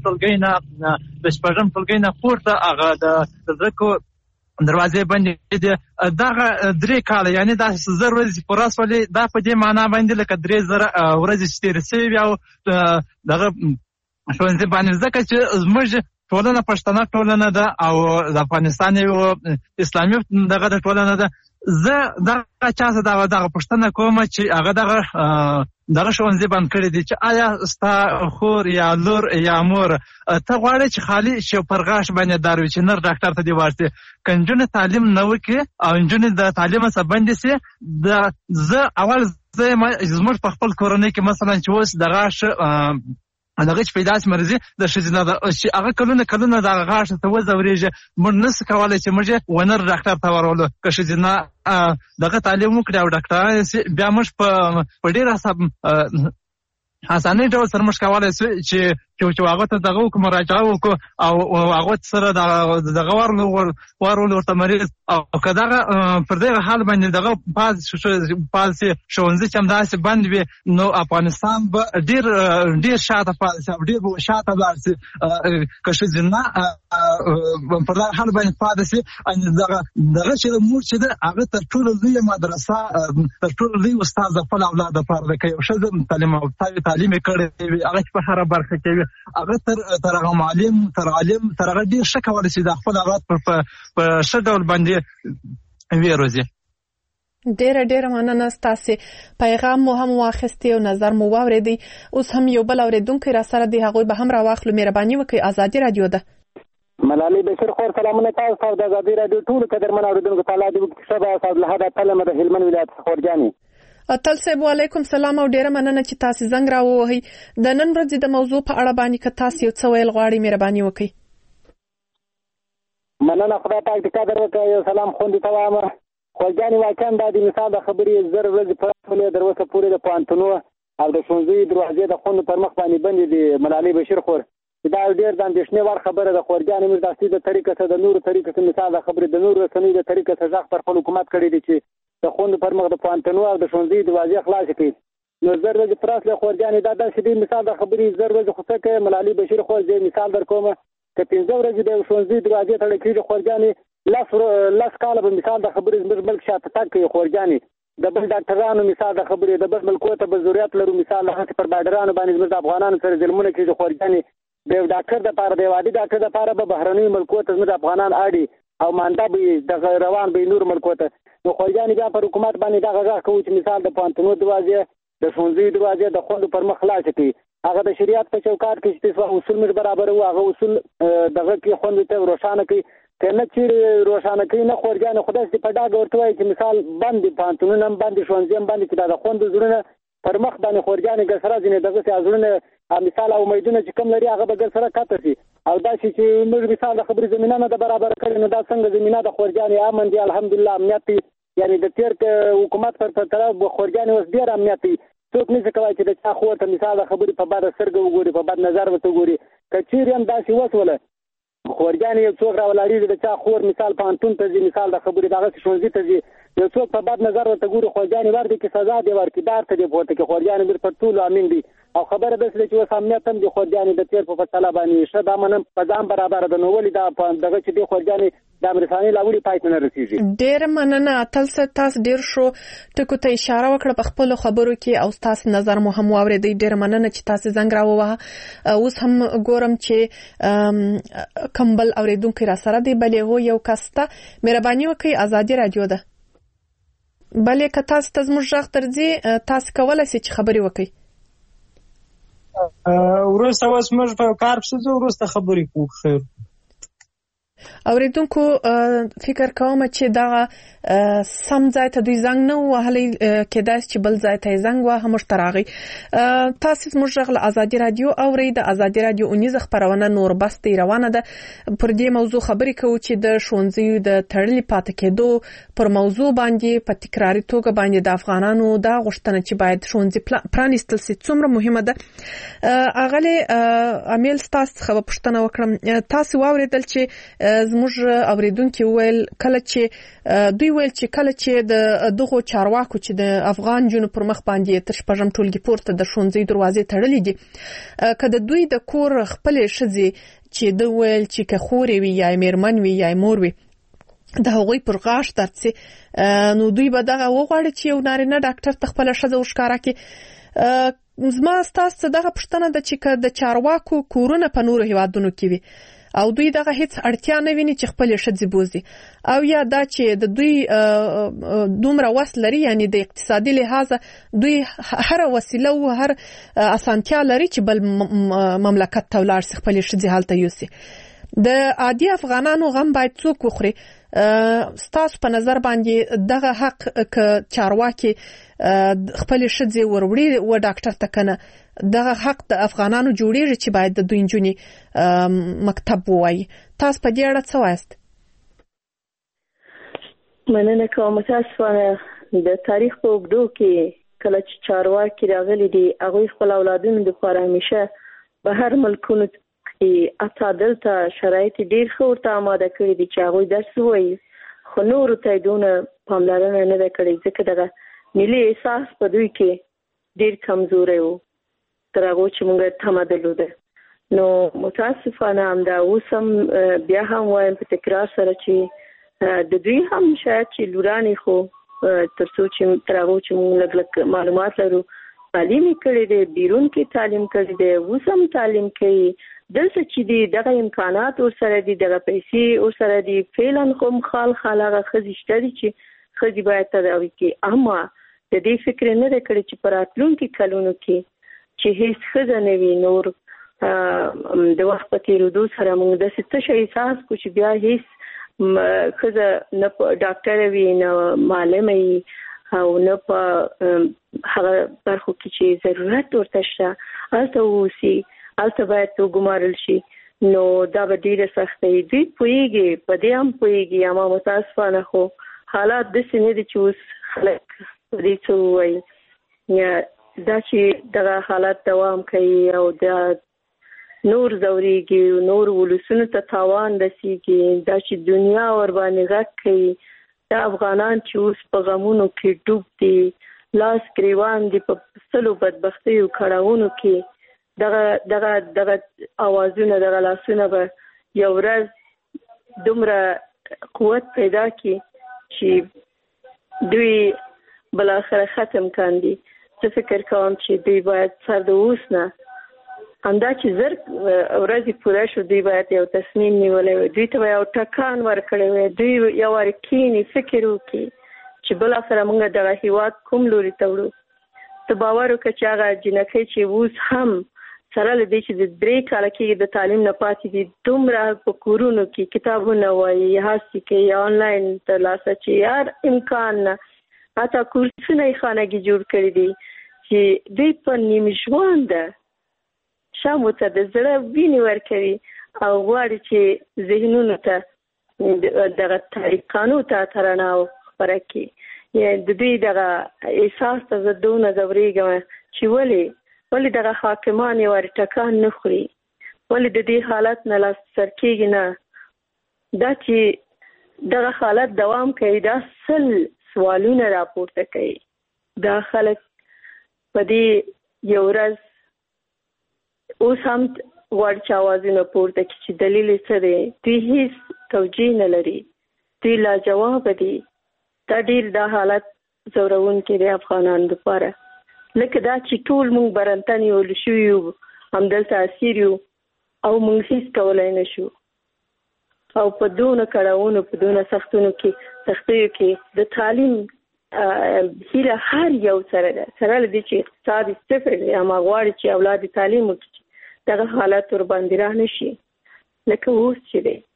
شپږم ټولګۍ نه پورته هغه د زکو دروازې بندې دي. دغه 3 کاله یعنی دا زر ورځې پوره شولې دا په دې معنا باندې لکه 3000 ورځې چې تېرې شوې او دغه ښوونځي باندې ځکه چې زموږ ټولنه پښتنه ټولنه ده او د افغانستان یو اسلامي دغه ټولنه ده. زه دغه چا ته دغه پوښتنه کوم چې هغه دغه ښوونځي بند کړي دي چې آیا ستا خور یا لور یا مور ته غواړې چې خالي شي پر غاښ باندې دار وي چې نر ډاکټر ته دې ورسي که نجونې تعلیم نه وکړي او نجونې د تعلیم څخه بندې سي زه زموږ په خپل کورنۍ کې مثلا چې اوس د غاښ دغه چې پیدا شي مرضي د ښځینه ده چې هغه کلونه دغه غاښ ته وځورېږي موږ نسو کولی چې موږ ونر ډاکټر ته ورولو که ښځینه دغه تعلیم وکړي او ډاکټران شي بیا موږ په ډېر اسانۍ ډول سره موږ کولی شو چې هغه ته دغه وکړو مراجعه وکړو او هغه سره دغه ورولو ورته مریض او که دغه پر دغه حال باندې دغه پالسي ښوونځي چې همداسې بند وي نو افغانستان به ډېر شاته پاتې شي او ډېر به شاته لاړ شي. که ښځینه پر دغه حال باندې پاتې شي دغه چې موږ چې ده هغه تر ټولو لویه مدرسه تر ټولو لوی استاد د خپل اولاد دپاره ده. که یو ښځه تعلیم یې کړی وي هغه چې په هره برخه کې وي هغه تر هغه معلم تر عالم تر هغه ډېر ښه کولی شي د خپل اولاد په ښه ډول باندې ویروزي. ډېره مننه ستاسو پیغام مو هم واخیستی او نظر مو واوریدي. اوس هم یو بل اوریدونکو را سره دی، هغه به هم راواخلو. مهرباني وکړئ، آزادي رادیو ده. ملالۍ بشیر خور سلامونه تاسو ته د آزادي رادیو ټول قدرمن اوریدونکو ته. الله دې وکړي صبا صاحب له هدا تلمه د هلمند ولایت خورجاني. اتل صاحب وعلیکم سلام او ډېره مننه چې تاسو زنګ راووهی. د نن ورځې د موضوع په اړه باندې که تاسو یو څه ویل غواړئ مهرباني وکړئ. مننه، خدای پاک دې قدر وکړي. یو سلام خوندې ته وایم. خورجاني واقعا دا د مثال د خبرې زر ورځې پر ټولې در اوسه پورې د پوهنتونو او د ښوونځیو دروازې د خوندو پر مخ باندې بندې دي. ملالۍ بشیر خور دا ډېر د اندېښنې وړ خبره ده. خورجاني موږ داسې د طریقه څخه د نورو طریقه څخه مثال د خبرې د نورو رسنیو د طریقه څخه ځخ پر خپل حکومت کړی دی چې د خوندو پر مخ د پوهنتونو او د ښوونځیو دروازې خلاصې کړي. نو زر ورځې پر اصله خورجاني دا داسې دی مثال د خبرې زر ورځې خو څه کوي. ملالۍ بشیر خور زه مثال در کوم که 15 ورځې د ښوونځي دروازې تړل کېږي خورجاني لس کاله به مثال د خبرې زموږ ملک شاته تګ کوي. خورجاني د بل ډاکټرانو مثال د خبرې د بل ملکو ته به ضرورت لرو. مثال هغه پر بارډرانو باندې زموږ د افغانانو سره ظلمونه کېږي. خورجاني د یو ډاکټر دپاره د یو عادي ډاکټر دپاره به بهرنیو ملکو ته زموږ افغانان اړي او مانده به دغه روان به نور ملکو ته. نو خورجاني بیا پر حکومت باندې دغه غږ کوو چې مثال د پوهنتونو دروازې د ښوونځیو دروازې د خوندو پر مخ خلاصې کړي. هغه د شریعت په چوکاټ کې چې اصول موږ برابر وو هغه اصول دغه کې خوندو ته روښانه کړي. که نه چیرې روښانه کوي نه خورجاني خدای دې په ډاګه ورته وایي چې مثال بندې پوهنتونونه هم بندې ښوونځي هم بندې چې دا د خوندو زړونه پر مخ باندې خورجاني ګسره ځینې دغسې زړونه مثال او امیدونه چې کم لري هغه به ګسره کته شي. او داسې چې موږ مثال د خبرې زمینه نه ده برابره کړې نو دا څنګه زمینه د خورجاني امن دی الحمدلله امنیت دی. یعنې د تېر حکومت پر طرف خورجاني اوس ډېر امنیت دی. څوک نشي کولی چې د چا خور ته مثال د خبرې په بده سترګه وګوري په بد نظر ورته وګوري. که چیرې هم داسې وسوله خورجاني یو څوک راولاړېږي د چا خور مثال پوهنتون ته ځي مثال د خبرې دغسې ښوونځي ته ځي یو څوک په بد نظر ورته ګوري خورجاني ورته کې سزا دی ورکړي دار ته دی پورته کړي. خورجاني موږ پر ټولو امین دي او خبره داسې ده چې اوس امنیت هم د خورجاني د تېر په پرتله باندې ښه دا منم په ځان برابره ده. نو ولې دا دغه چې دی خورجاني د امرساني لا ولې پای ته نه رسېږي. ډېره مننه اتل صاحب، تاسو ډېر ښو ټکو ته اشاره وکړه په خپلو خبرو کې او ستاسو نظر مو هم واورېدی. ډېره مننه چې تاسو زنګ راووهه. اوس هم ګورم چې کوم بل اورېدونکی را سره دی. بلې هو یو کس ته مهرباني وکړئ، آزادي رادیو ده. بلې که تاسو ته زموږ غږ درځي تاسو کولی شئ چې خبرې وکړئ. وروسته اوس موږ په کار پسې ځو، وروسته خبرې کوو. خیر اوریدونکو فکر کوم چې دغه سم ځای ته دوی زنګ نه وهلی، کېدای چې بل ځای ته زنګ وهه موږ ته راغی. تاسو زموږ غږ له آزادي رادیو اورئ. د آزادي رادیو اونیزه خپرونه نور بستې روانه ده. پر دې موضوع خبرې کوو چې د ښوونځیو د تړلي پاتې کېدو پر موضوع باندې په تکراري توګه باندې د افغانانو دا غوښتنه چې باید ښوونځي پرانیستل شي څومره مهمه ده. اغلې امیل ستاسو څخه پوښتنه وکړم، تاسو واورېدل چې زموږ اوریدونکي ویل کله چې دوی ویل چې کله چې د دغو چارواکو چې د افغان جنو پر مخ باندې تر شپږم ټولګي پورته د ښوونځي دروازې تړلې دي، که د دوی د کور خپلې ښځې چې د ویل چې که خورې وي یا میرمن وي یا مور وي د هغوی پر غاښ درد سي، نو دوی به دغه وغواړي چې یو نارینه ډاکټر ته خپله ښځه وښکاره کړي. زما ستاسو دغه پوښتنه ده چې که د چارواکو کورونه په نورو هیوادونو کې وي او دوی دغه هیڅ اړتیا نه ویني چې خپلې ښځې بوزي، او یا دا چې د دوی دومره وس لري یعنی د اقتصادي لحاظه دوی هر وسیله او هر اسانتیا لري چې بل مملکت ته ولاړ شي خپلې ښځې هلته یوسي. د عادي افغانانو غم باید څوک وخوري؟ ستاسو په نظر باندې دغه حق که چارواکي خپلې ښځې وروړي و ډاکټر ته کنه دغه حق د افغانانو جوړیږي چې باید د دوی نجونې مکتب ووایي. تاسو په دې اړه څه وایاست؟ مننه کوم. متاسفانه د تاریخ په اوږدو کې کله چې چارواکي راغلي دي هغوی خپل اولادونو دپاره همیشه په هر ملکونو دلته شرایط ډېر ښه ورته آماده کړي دي چې هغوی درس ووایي، خو نورو ته یې دونه پاملرنه نه ده کړې ځکه دغه ملي احساس په دوی کې ډېر کمزوری و تر هغو چې موږ تمه درلوده. نو متاسفانه همدا اوس هم بیا هم وایم په تکرار سره چې د دوی هم شاید چې لورانې خو تر څو چې تر هغو چې موږ لږ لږ معلومات لرو تعلیم یې کړی دی، بیرون کې تعلیم کړی دی، اوس هم تعلیم کوي. دلته چې دي دغه امکانات ورسره دي، دغه پیسې ورسره دي، فعلا خو خال هغه ښځې شته دي چې ښځې باید تداوي کړي. اما د دې فکر نه دی کړی چې په راتلونکي کلونو کې چې هیڅ ښځه نه وي نور د وخت په تېرېدو سره موږ داسې څه شی احساس کړو چې بیا هیڅ ښځه نه په ډاکټره وي نه معلمه وي او نه په هغه برخو کې چې ضرورت ورته شته هلته واوسي، هلته باید وګمارل شي. نو دا به ډېره سخته وي. دوی پوهېږي، په دې هم پوهېږي، اما متاسفانه خو حالات داسې نه دي چې اوس خلک په دې څه ووایي. دا چې دغه حالات دوام کوي او دا نور ځورېږي، نور ولسونو ته تاوان رسېږي، دا چې دنیا ورباندې غږ کوي، دا افغانان چې اوس په غمونو کې ډوب دي، لاس ګریوان دي په سلو بدبختیو کړاوونو کې، دغه اوازونه، دغه لاسونه به یو ورځ دومره قوت پیدا کړي چې دوی بالاخره ختم کاندي. زه فکر کوم چې دوی باید سر د اوس نه همدا چې زر ورځې پوره شو دوی باید یو تصمیم نیولی وي، دوی ته به یو ټکان ورکړی وي، دوی یو وار کښېني فکر وکړي چې بالاخره موږ دغه هېواد کوم لوري ته وړو. ته باور وکړه چې هغه جنکۍ چې اوس هم سره له دې چې د 3 کاله کېږي د تعلیم نه پاتې دي، دومره په کورونو کې کتابونه وایي، هڅې کوي، آنلاین ترلاسه چې هر امکان نه حتی کورسونه یې خانګي جوړ کړي دي چې دوی په نیم ژونده شامو ته د زړه وینې ورکوي او غواړي چې ذهنونو ته دغه طریقانو ته ترانه خپره کړي. د دوی دغه احساس ته زه دونه ځورېږم چې ولې دغه حاکمان یې ور ټکان نه خوري، ولې د دې حالت نه لاس سر کېږي نه. دا چې دغه حالت دوام کوي دا 100 سوالونه راپورته کوي. دا خلک په دې یو ورځ اوس هم غواړي چې اوازونه پورته کړي چې دلیل یې څه دی. دوی هیڅ توجیه نه لري، دوی لاجوابه دي. دا ډېر دا حالت ځورونکی دی افغانانو لپاره. لکه دا چې ټول موږ برنته نیول شوي یو، همدلته اسیر یو او موږ هیڅ کولی نه شو. او په دونه کړاوونو، په دونه سختیو کې د تعلیم هیله هر یو سره ده، سره له دې چې اقتصاد صفر دی، اما غواړي چې اولاد تعلیم وکړي، دغه حالت ورباندې رانه شي لکه اوس چې دی.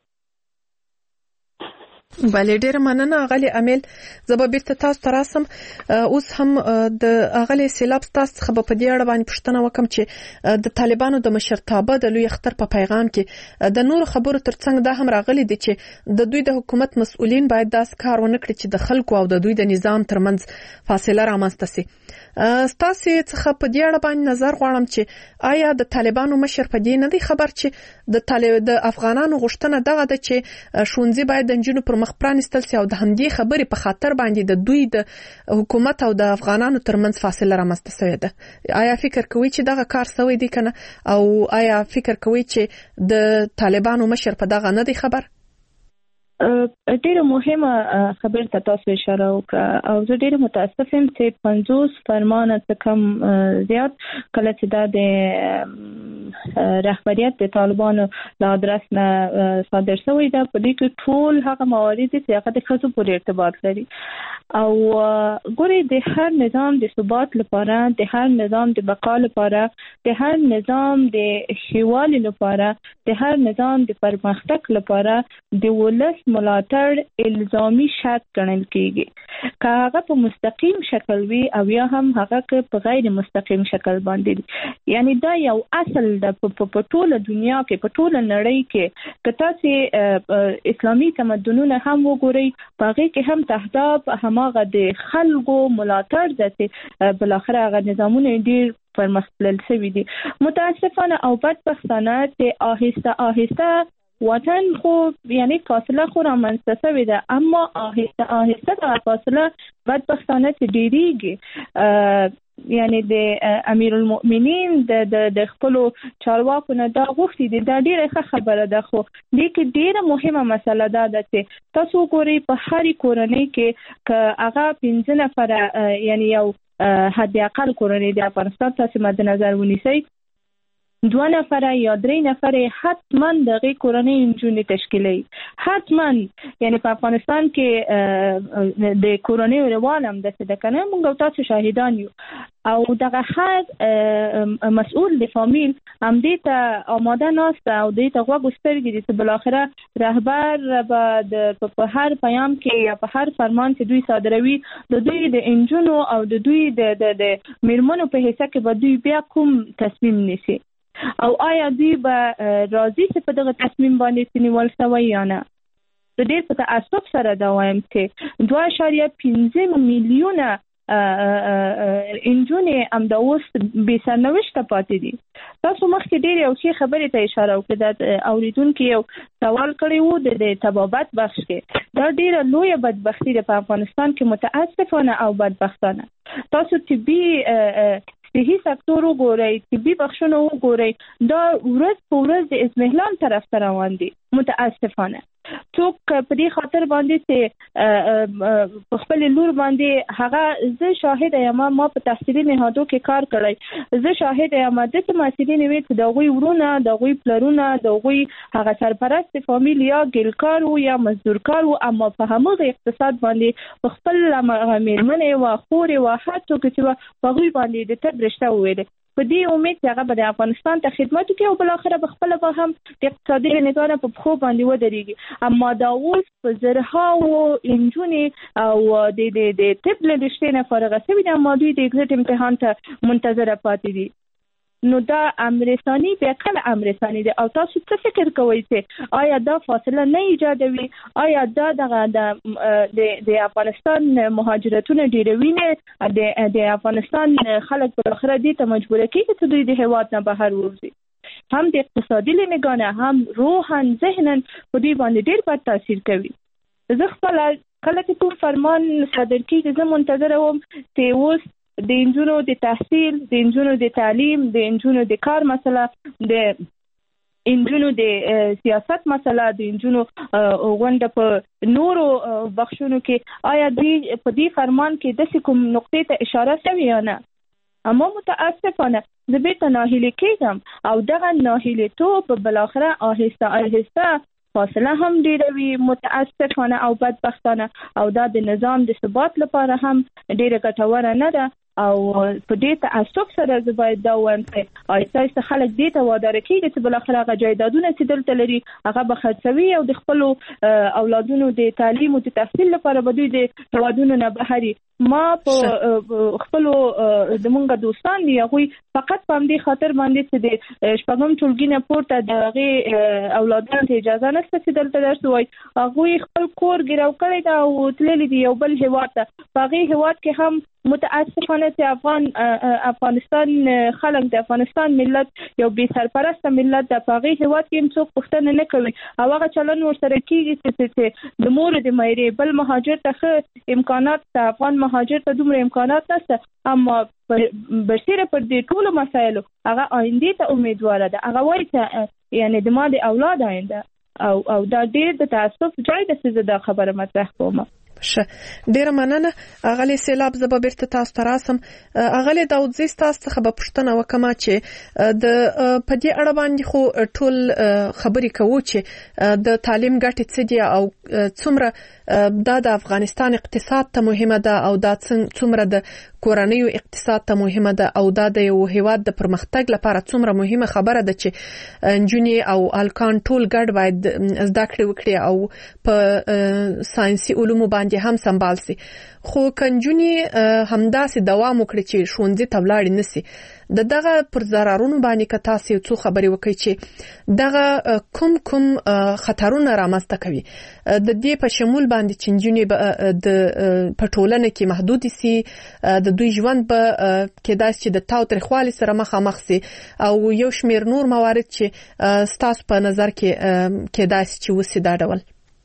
بله ډیره مننه اغلی امیل. زه به بیرته تاسو ته راسم. اوس هم د اغلی سیلاب تاسو څخه په دې اړه باندې پوښتنه وکم چې د طالبانو د مشرتابه د لوی اختر په پیغام کې د نور خبرو ترڅنګ دا هم راغلي دي چې د دوی د حکومت مسؤلین باید داس کار ونه کړي چې د خلکو او د دوی د نظام ترمنځ فاصله رامنځته شي. ستاسو څخه په دې اړه باندې نظر غواړم چې آیا د طالبانو مشر په دې نه دی خبر چې د افغانانو غوښتنه دغه ده چې ښوونځي باید د نجونو پر مخ پرانستل شي او د همدې خبرې په خاطر باندې د دوی د حکومت او د افغانانو ترمنځ فاصله رامنځته شوې ده؟ آیا فکر کوئ چې دغه کار شوی دی کنه، او آیا فکر کوئ چې د طالبانو مشر په دغه نه دی خبر؟ ډیره مهمه خبر ته تاسو اشاره وکړه او زه ډیره متاسف یم چې 50 فرمانه څخه کم زیات کله چې دا د رهبریت د طالبانو له ادرس نه صادر شوی ده، په دې کې ټول هغه موارد چې هغه د ښځو پورې ارتباط لري. او ګوري د هر نظام د ثبات لپاره، د هر نظام د بقا لپاره، د هر نظام د ښهوالي لپاره، د هر نظام د پرمختګ لپاره د ولس ملاتړ الزامي شرط ګڼل کیږي، که هغه په مستقیم شکل وي او یا هم هغه په غیر مستقیم شکل باندې. یعنی دا یو اصل د په ټوله دنیا کې، په ټوله نړۍ کې، که تاسو اسلامي تمدنونه هم وګورئ، په هغه کې هم تهداب هماغه د خلکو ملاتړ ده چې بالاخره هغه نظامونه ډیر پرمختلل شوي دي. متاسفانه او بدبختانه چې آهسته آهسته وطن خو یعنی فاصله خو رامنځته شوې ده، اما آهسته آهسته دا فاصله بدبختانه چې ډیریږي. یعنی د امیر المؤمنین د خپل چارواکو نه دا غوښتي دي، دا ډیره ښه خبره ده، خو دې کې ډیره مهمه مسله ده چې تاسو ګورئ په هر کورنۍ کې که هغه 15 نفره یعنی یو حد اقل کورنۍ د افغانستان تاسو مد نظر ونیسئ، 2 نفره یا 3 نفره حتما دغه کورنۍ نجونې تشکیلوي، حتما یعنی په افغانستان کې د کورونی روانم د څه د کنه موږ تاسو شاهدان یو او دغه هر مسؤل د فامیل هم دې ته آماده ناست او دې ته غوږ سترګې چې بل اخره رهبر به په هر پیام کې یا په هر فرمان چې دوی صادروي د دوی د انجونو او د دوی د میرمنو په حصہ کې به دوی بیا کوم تصمیم نیسي او آیا دوی به راضي چې په دغه تصمیم باندې نیول شوی یا نه. د دې په تاسف سره دا وایم چې 2.15 میلیونه انجونې هم د اوس بې سرنوشته پاتې دي. تاسو مخکې ډېرې یو څه خبرې ته اشاره وکړه د اوریدونکو یو سوال کړی وو د طبابت بخش کې. دا ډېره لویه بدبختي ده په افغانستان کې متاسفانه او بدبختانه. تاسو طبي صحي سکتور وګورئ، طبي بخشونه وګورئ، دا ورځ په ورځ د اضمحلال طرف ته روان دي متاسفانه. څوک په دې خاطر باندې چې په خپل لور باندې هغه زه شاهد یم ما په تحصیلي نهادو کې کار کړی، زه شاهد یم د محصلین وی چې د غوي ورونه د غوي پلرونه د غوي هغه سرپرست فامیل یا ګلکار او یا مزدورکار او اما په همغه اقتصاد باندې په خپل میرمنې او خور او حتی چې په غوي باندې د تبرشته ویل په دې امید چې هغه د افغانستان ته خدمت کوي او بل اخره به خپل به هم د اقتصادي نظام په خو باندې ودرېږي. اما دا اوس په زرهاو انجونې او د طب له رشتې نه فارغه شوي دي اما دوی د اګزیټ امتحان ته منتظره پاتې دي. نو دا امرسانی بیا کله امرسانی دی او تاسو څه فکر کوئ چې آیا دا فاصله نه ایجادوي؟ آیا دا د افغانستان مهاجرتونه ډیروي نه د افغانستان خلک په اخر دي ته مجبور کیږي چې دوی د هیواد نه بهر ووځي؟ هم د اقتصادي لنګانه هم روحن ذهنن په دې باندې ډیر بد تاثیر کوي. زه خپل کله چې کوم فرمان صادر کیږي زه منتظر وم چې اوس د انجونو د تحصیل، د انجونو د تعلیم، د انجونو د کار مسله، د انجونو د سیاست مسله، د انجونو غونډه په نورو بخشونو کې آیا دوی په دې فرمان کې د کوم نقطې ته اشاره شوی یا نه؟ اما متاسفانه زه بیرته ناهیلي کېږم او دغه ناهیلیتوب بل اخره آهسته آهسته فاصله هم ډیروي متاسفانه او بدبختانه او دا د نظام د ثبات لپاره هم ډیره ګټوره نه ده او په دې تعصب سره زه باید دا وایم چې آیسته خلک دې ته واداره کېږي چې بل اخره هغه جایدادونه چې دلته لري هغه به خرڅوي او د خپلو اولادونو د تعلیم او د تحصیل لپاره به دوی د هیوادونو نه بهري. ما په خپلو زمونږ دوستان دي هغوی فقط په همدې خاطر باندې چې د شپږم ټولګي نه پورته د هغې اولادانو ته اجازه نشته چې دلته درس ووایي، هغوی خپل کور ګیرو کړی ده او تللی دي یو بل هیواد ته. په هغې هیواد کې هم متاسفانه چې افغانستان خلک د افغانستان ملت یو بې سرپرسته ملت د په هغې هیواد کې هم څوک پوښتنه نه کوي او هغه چلن ورسره کېږي چې د مور د میرې بل مهاجر ته ښه امکانات ته افغان مهاجر ته دومره امکانات نشته اما برسیره پر دې ټولو مسایلو هغه آیندې ته امیدواره ده. هغه وایي چې یعنی د ما د اولاد آینده او دا ډېر د تعصب ځای ده چې زه دا خبره مطرح کوم. ډیره مننه اغلی سیلاب زبا بیرته تاسو ته راسم. اغلی داودزی تاسو څخه به پوښتنه وکم چې د په دې اړه باندې خو ټول خبرې کوو چې د تعلیم ګټې څه دي او څومره دا د افغانستان اقتصاد ته مهمه ده او دا څومره د کورنیو اقتصاد ته مهمه ده او دا د یو هیواد د پرمختګ لپاره څومره مهمه خبره ده چې انجونې او الکان ټول ګډ باید زده کړې وکړي او په ساينسي علومو باندې هم سمبال سي. خو کنجونی همداسې دوام وکړي چې ښوونځي ته ولاړ نشي. دغه پر ضررونو باندې که تاسو یو څو خبرې وکړئ چې دغه کوم خطرونه رامنځته کوي د دې په شمول باندې چې نجونې د پټولنه کې محدود سي، د دوی ژوند به کېدای چې د تاوتریخوالي سره مخامخ سي او یو شمیر نور موارد چې ستاسو په نظر کې کېدای چې وسي دا ډول.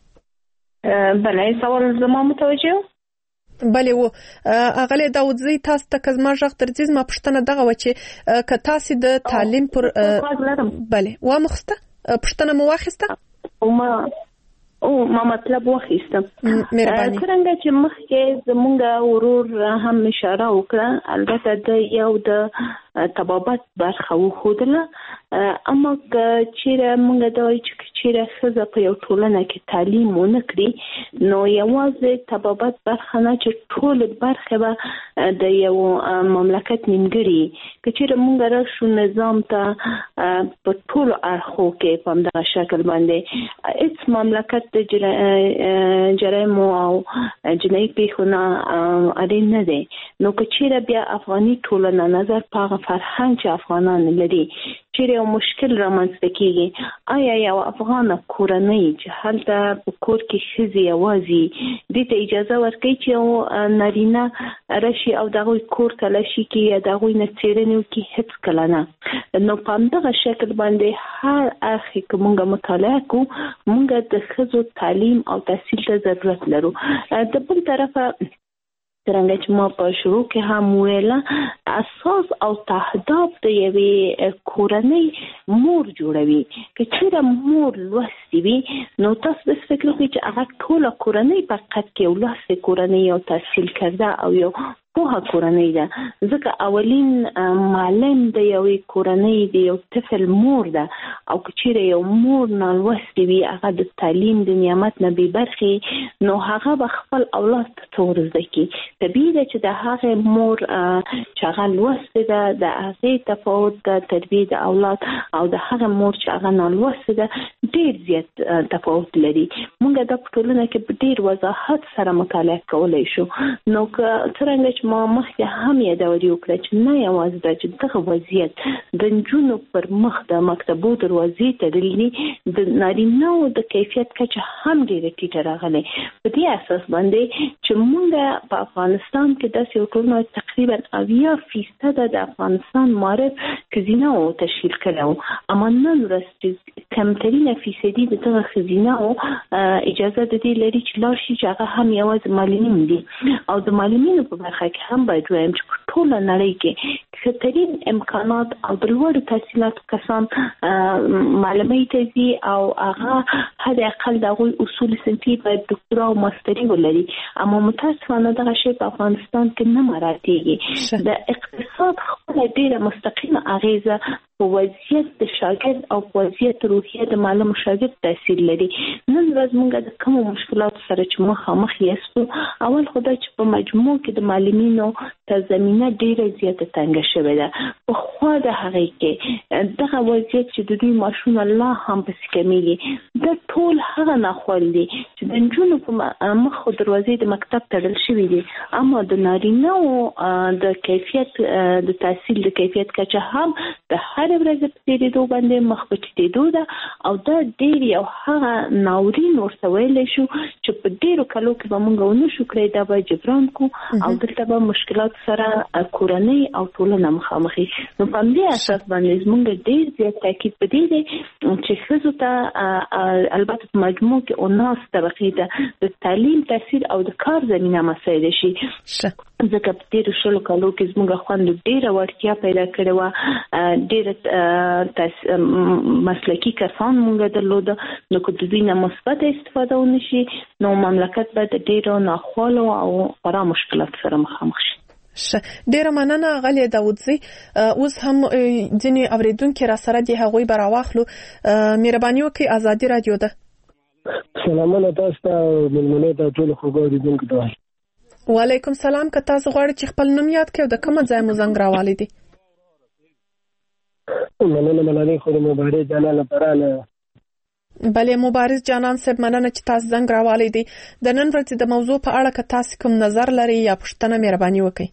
بله سوال زما متوجه بله و اغلی داودزی تاسو ته کزما ژغ درځي زما پوښتنه دغه و چې که تاسو د تعلیم پر بله و مخسته پوښتنه مو واخیسته ما مطلب واخیستم. څرنګه چې مخکې زمونږ ورور هم اشاره وکړه البته د یو د طبابت برخه وښودله. اما چیرې موږ دا وایو چې چیرې ښځه په یو ټولنه کې تعلیم ونه کړي نو یوازې طبابت برخه نه چې ټول برخه به د یو مملکت نیمګړي که چیرې موږ راشو نظام ته په ټولو اړخو کې په همدغه شکل باندې هیڅ مملکت د جرایمو او جنایي پیښو نه اړین نه دی. نو که چیرې بیا افغاني ټولنه نظر په هغه فرهنګ چې افغانان لري چیرې یو مشکل رامنځته کېږي آیا یو افغانه کورنۍ چې هلته په کور کې ښځې یوازې دې ته اجازه ورکوي چې یو نارینه راشي او د هغوی کور تلاشي کړي یا د هغوی نه څېړنې وکړي؟ هېڅ کله نه. نو په همدغه شکل باندې هر اړخ که موږ مطالعه کړو موږ د ښځو تعلیم او تحصیل ته ضرورت لرو. د بل طرفه څرنګه چې ما په شروع کې هم ویله اساس او تهداب د یوې کورنۍ مور جوړوي. که چېرې مور لوستې وي نو تاسو بس فکر وکړئ چې هغه ټوله کورنۍ په حقیقت کې یو لوستې کورنۍ او تحصیل کرده او یو پوهه کورنۍ ده ځکه اولین معلم د یوې کورنۍ د یو طفل مور ده او که چېرې یو مور نالوستې وي هغه د تعلیم د نعمت نه بې برخې نو هغه به خپل اولاد ته څه ور زده کړي. طبیعي ده چې د هغې مور چې هغه لوستې ده د هغې تفاوت د تربیې د اولاد او د هغه مور چې هغه نالوستې ده ډېر زیات تفاوت لري. موږ دا په ټولنه کې په ډېر وضاحت سره مطالعه کولی شو. نو که څرنګه چې ما مخکې هم یادوري وکړه چې نه یوازې دا چې دغه وضعیت د نجونو پر مخ د مکتبو دروازې تړلي د نارینه‌و د کیفیت کچه هم ډېره ټیټه راغلی. په دې اساس باندې چې موږ په افغانستان کې داسې یو ټولنه تقریبا 80% د افغانستان معارف ښځینه‌و تشکیل کړی و. اما نن ورځ چې کمترینه فیصدي د دغه ښځینه‌و اجازه د دې لري چې لاړ شي چې هغه هم یوازې معلمین دي او د معلمینو په برخه کې هم باید وایم چې په ټوله نړۍ کې ښه امکانات او د لوړو تحصیلاتو کسان معلمۍ ته ځي او هغه حد اقل د هغوی اصول صنفي باید دکتورا او ماستري ولري. اما متاسفانه دغه شی په افغانستان کې نه مراعاتېږي. د اقتصاد خپله ډېره مستقیمه اغیزه په وضعیت د شاګرد او په وضعیت روحیه د معلم او شاګرد تاثیر لري. نن ورځ موږ د کومو مشکلاتو سره چې مخامخ یاستو اول خو دا چې په مجموع کې د معلمینو ته زمینه ډېره زیاته تنګه شوې ده. پخوا د هغې کې دغه وضعیت چې د دوی معاشونه لا هم پسې کمیږي دا ټول هغه ناخوال دي چې د نجونو په مخ دروازې د مکتب تړل شوي دي اما د نارینه‌و د کیفیت د تحصیل د کیفیت کچه هم د هر ورځ په تېرېدو باندې مخ په ټیټېدو ده او دا ډېر یو هغه ناورین ورته ویلی شو چې په ډېرو کلو کې به موږ ونه شو کړی دا به جبران کو او دلته به مشکلات سره کورنۍ او ټولنه مخامخي. نو په همدې اساس باندې زموږ ډېر زیات تاکید په دې دی چې ښځو ته البته په مجموع کې 19 طبقې ته د تعلیم تحصیل او د کار زمینه مسایل شي ځکه په تېرو 20 کالو کې زموږ خویندو ډېره وړتیا پیدا کړې وه ډېره مسلکي کسان موږ درلوده نو که د دوی نه مثبته استفاده ونه شي نو مملکت به د ډېرو ناخوالو او خورا مشکلاتو سره مخامخ شي. ډیره مننه غلې داودزی. اوس هم ځینې اوریدونکو را سره دي هغوی به راواخلو. مهرباني وکړئ ازادي رادیو ده. سلامونه تاسو ته ملمنې ته ټول خوږ اوریدونکو ته. وعلیکم سلام. که تاسو غواړئ چې خپل نوم یاد کړئ د کومه ځای مو زنګ راوالی دی؟ مننه خو د مبارز جانان لپاره نه. بلې مبارز جانان صاحب مننه چې تاسو زنګ راوالی دی. د نن ورځې د موضوع په اړه که تاسو کوم نظر لرئ یا پوښتنه مهرباني وکړئ.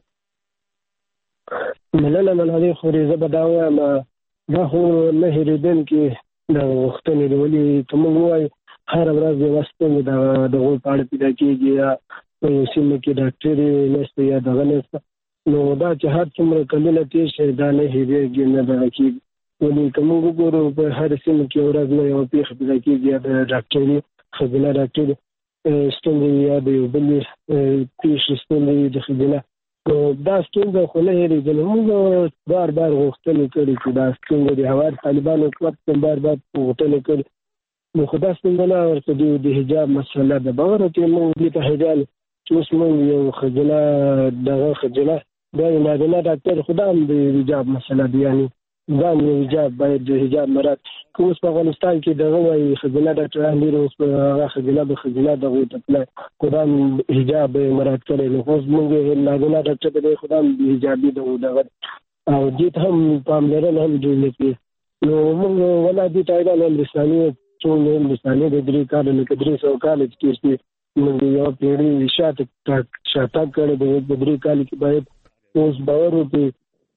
مننه خو زه به دا وایم دا خو نه هېرېدونکې د غوښتنې دي ولې که موږ ووایو هره ورځ یوه ستونزه د هغو په اړه پیدا کېږي یا په یو سیمه کې ډاکټرې نشته یا دغه نشته نو دا چې هر څومره کلونه تېر شي دا نه هېرېږي نه دغه کېږي ولې که موږ وګورو په هره سیمه کې یو ورځ نه یوه پېښه پیدا کېږي یا د ډاکټري ښځینه ډاکټري ستونزې یا د یو بلې پېښې ستونزې د ښځینه نو دا ستونزه خو نه هېرېږي. موږ بار بار غوښتنې کړي چې دا ستونزه د هوار طالبانو حکومت بار بار غوښتنې کړي نو خو دا ستونزه نه ورته د حجاب مسله ده. باور وکړئ موږ دې ته حجاب چې اوس موږ یو ښځینه دغه ښځینه دا نارینه ډاکټر خدا هم د حجاب مسله دی، یعنی ځان یو حجاب باید د حجاب مراد که اوس په افغانستان کې دغه وایي ښځینه ډاکټران ډېر اوس په هغه ښځینه دغو ته تللی خدا هم حجاب مراد کړی نو اوس زمونږ نارینه ډاکټر دی خدا هم د حجابي دغه او دې ته هم پاملرنه هم ډېر نه کوي. نو موږ ولا دې ته ایران هندوستاني ټول هندوستاني د 3 کاله لکه 300 کاله چې تېر شي موږ یوه پیړۍ شاتګ کړی د 3 کاله کې باید اوس باور وکړي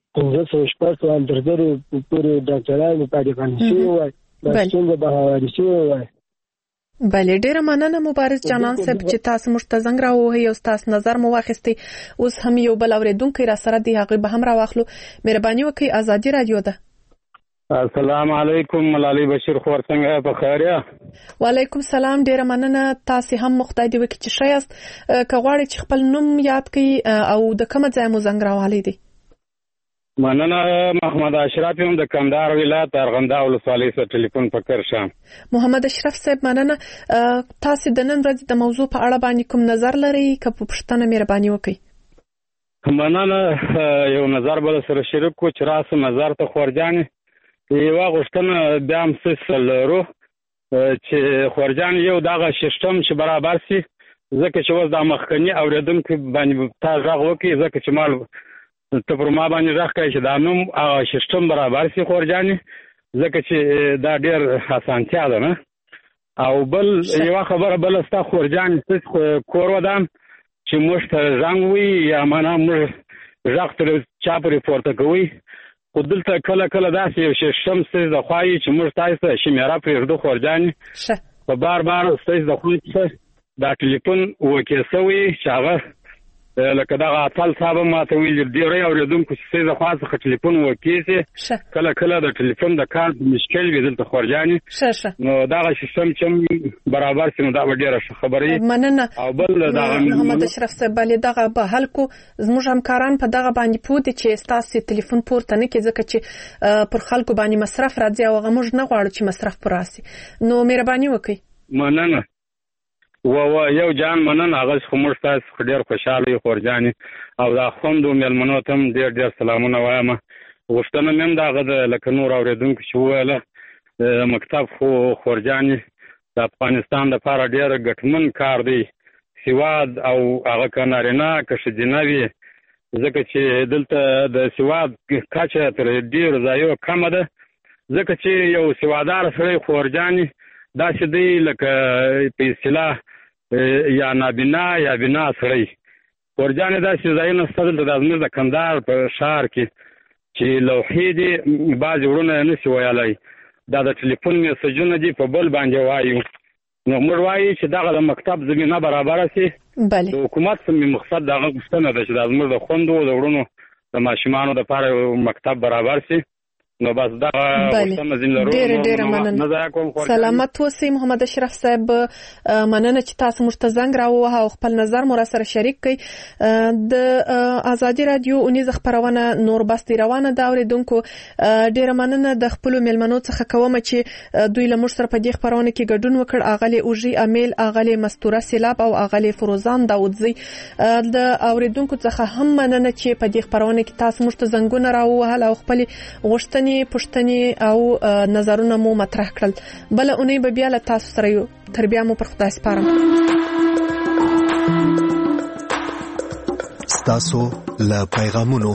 500 اندرګرې پورې ډاکټرانو پاډېفان شوي وای دا څنګه به هواري شوي وای. بله ډیره مننه مبارز جانان صاحب چې تاسو موږ ته زنګ راووهئ او ستاسو نظر مو واخیستی. اوس هم یو بل اورېدونکی را سره دی، هغې به هم راواخلو. مهرباني وکړئ، ازادي رادیو ده. السلام علیکم ملالۍ بشیر خور، څنګه په خیر یا؟ وعلیکم سلام، ډیره مننه. تاسو هم خدای دې وکړي چې ښه یاست. که غواړئ چې خپل نوم یاد کړئ او د کومه ځای مو زنګ راوهلی دی؟ مننه. محمد اشرف یم د کندهار ولایت ارغنداو ولسوالۍ څخه ټلیفون فکر شم. محمد اشرف صاحب مننه. تاسو د نن ورځې د موضوع په اړه باندې کوم نظر لرئ؟ که په پوښتنه مهرباني وکړئ. مننه. یو نظر به سره شریک کو چې راسه نظر ته خورجانې یوه غوښتنه بیا هم څه لرو چې خورجان یو دغه سیستم چې برابر شي، ځکه چې اوس دا مخکني اورېدونکي باندې تا غږ وکړي ځکه چې مال ته پر ما باندې غږ کوي چې دا نوم هغه سیستم برابر شي خورجانې، ځکه چې دا ډېر اسانتیا ده نه. او بل یوه خبره بله ستا خورجان کور ودان چې موږ ته زنګ وي یا معنا موږ غږ تر چا پورې پورته کوئ، خو دلته کله کله داسې یو سیستم ستاسو د خوا وي چې موږ تاسو ته شمیره پرېږدو خورجانې په بار ستاسو د خوا څخه دا ټلیفون وکې شوی چې هغه لکه دغه اتل صاحب ما ته ویل ډېری اورېدونکو چې ستاسو د خوا څخه ټلیفون وکې شي کله کله د ټلیفون د کار مشکل وي دلته خورجانې، نو دغه سیستم چې برابر شي نو دا به ډېره ښه خبره وي. مننه. او بل دغه محمد اشرف صاحب بلې دغه به حل کو. زموږ همکاران په دغه باندې پوه دي چې ستاسو ټلیفون پورته نه کړي ځکه چې پر خلکو باندې مصرف راځي او هغه موږ نه غواړو چې مصرف پر راسي. نو مهرباني وکړئ. مننه. یو جان مننه. هغه خو موږ تاسو ډېر خوشحاله یو خورجانې او دا خوندو مېلمنو ته هم ډېر ډېر سلامونه وایم. غوښتنه مې هم د هغه د لکه نور اورېدونکو چې وویله مکتب خو خورجانې د افغانستان دپاره ډېر ګټمن کار دی، سواد او هغه که نارینه که ښځینه وي، ځکه چې دلته د سواد کچه تر ډېرو ځایو کمه ده، ځکه چې یو سوادار سړی خورجانې داسې دی لکه په اصطلاح یا نابینا یا بینا سړی. خورجانې داسې ځایونه شته دلته د زموږ د کندهار په ښار کې چې لوحې دي بعضې وړونه یې نشي ویلی، دا د ټلیفون میسجونه دي په بل باندې وایو. نو موږ وایو چې دغه د مکتب زمینه برابره شي. د حکومت مقصد دغه غوښتنه ده چې دا زموږ د خویندو د وړونو د ماشومانو دپاره مکتب برابر شي. نو بس دا ډېره مننه. سلامت اوسئ محمد اشرف صاحب. مننه چې تاسو موږ ته زنګ راووهه او خپل نظر مو را سره شریک کړئ. د ازادي رادیو اونیزه خپرونه نور بستې روانه ده. اورېدونکو ډېره مننه د خپلو مېلمنو څخه کوم چې دوی له موږ سره په دې خپرونه کې ګډون وکړ. اغلې اوژي امیل، اغلې مستوره سیلاب او اغلې فروزان داودزی. د اورېدونکو څخه هم مننه چې په دې خپرونه کې تاسو موږ ته زنګونه راووهل او خپل غوښتنې پوښتنې او نظرونه مو مطرح کړل. بله اونۍ به بیا له تاسو سره یو. تر بیا مو پر خدای سپارم. ستاسو له پیغامونو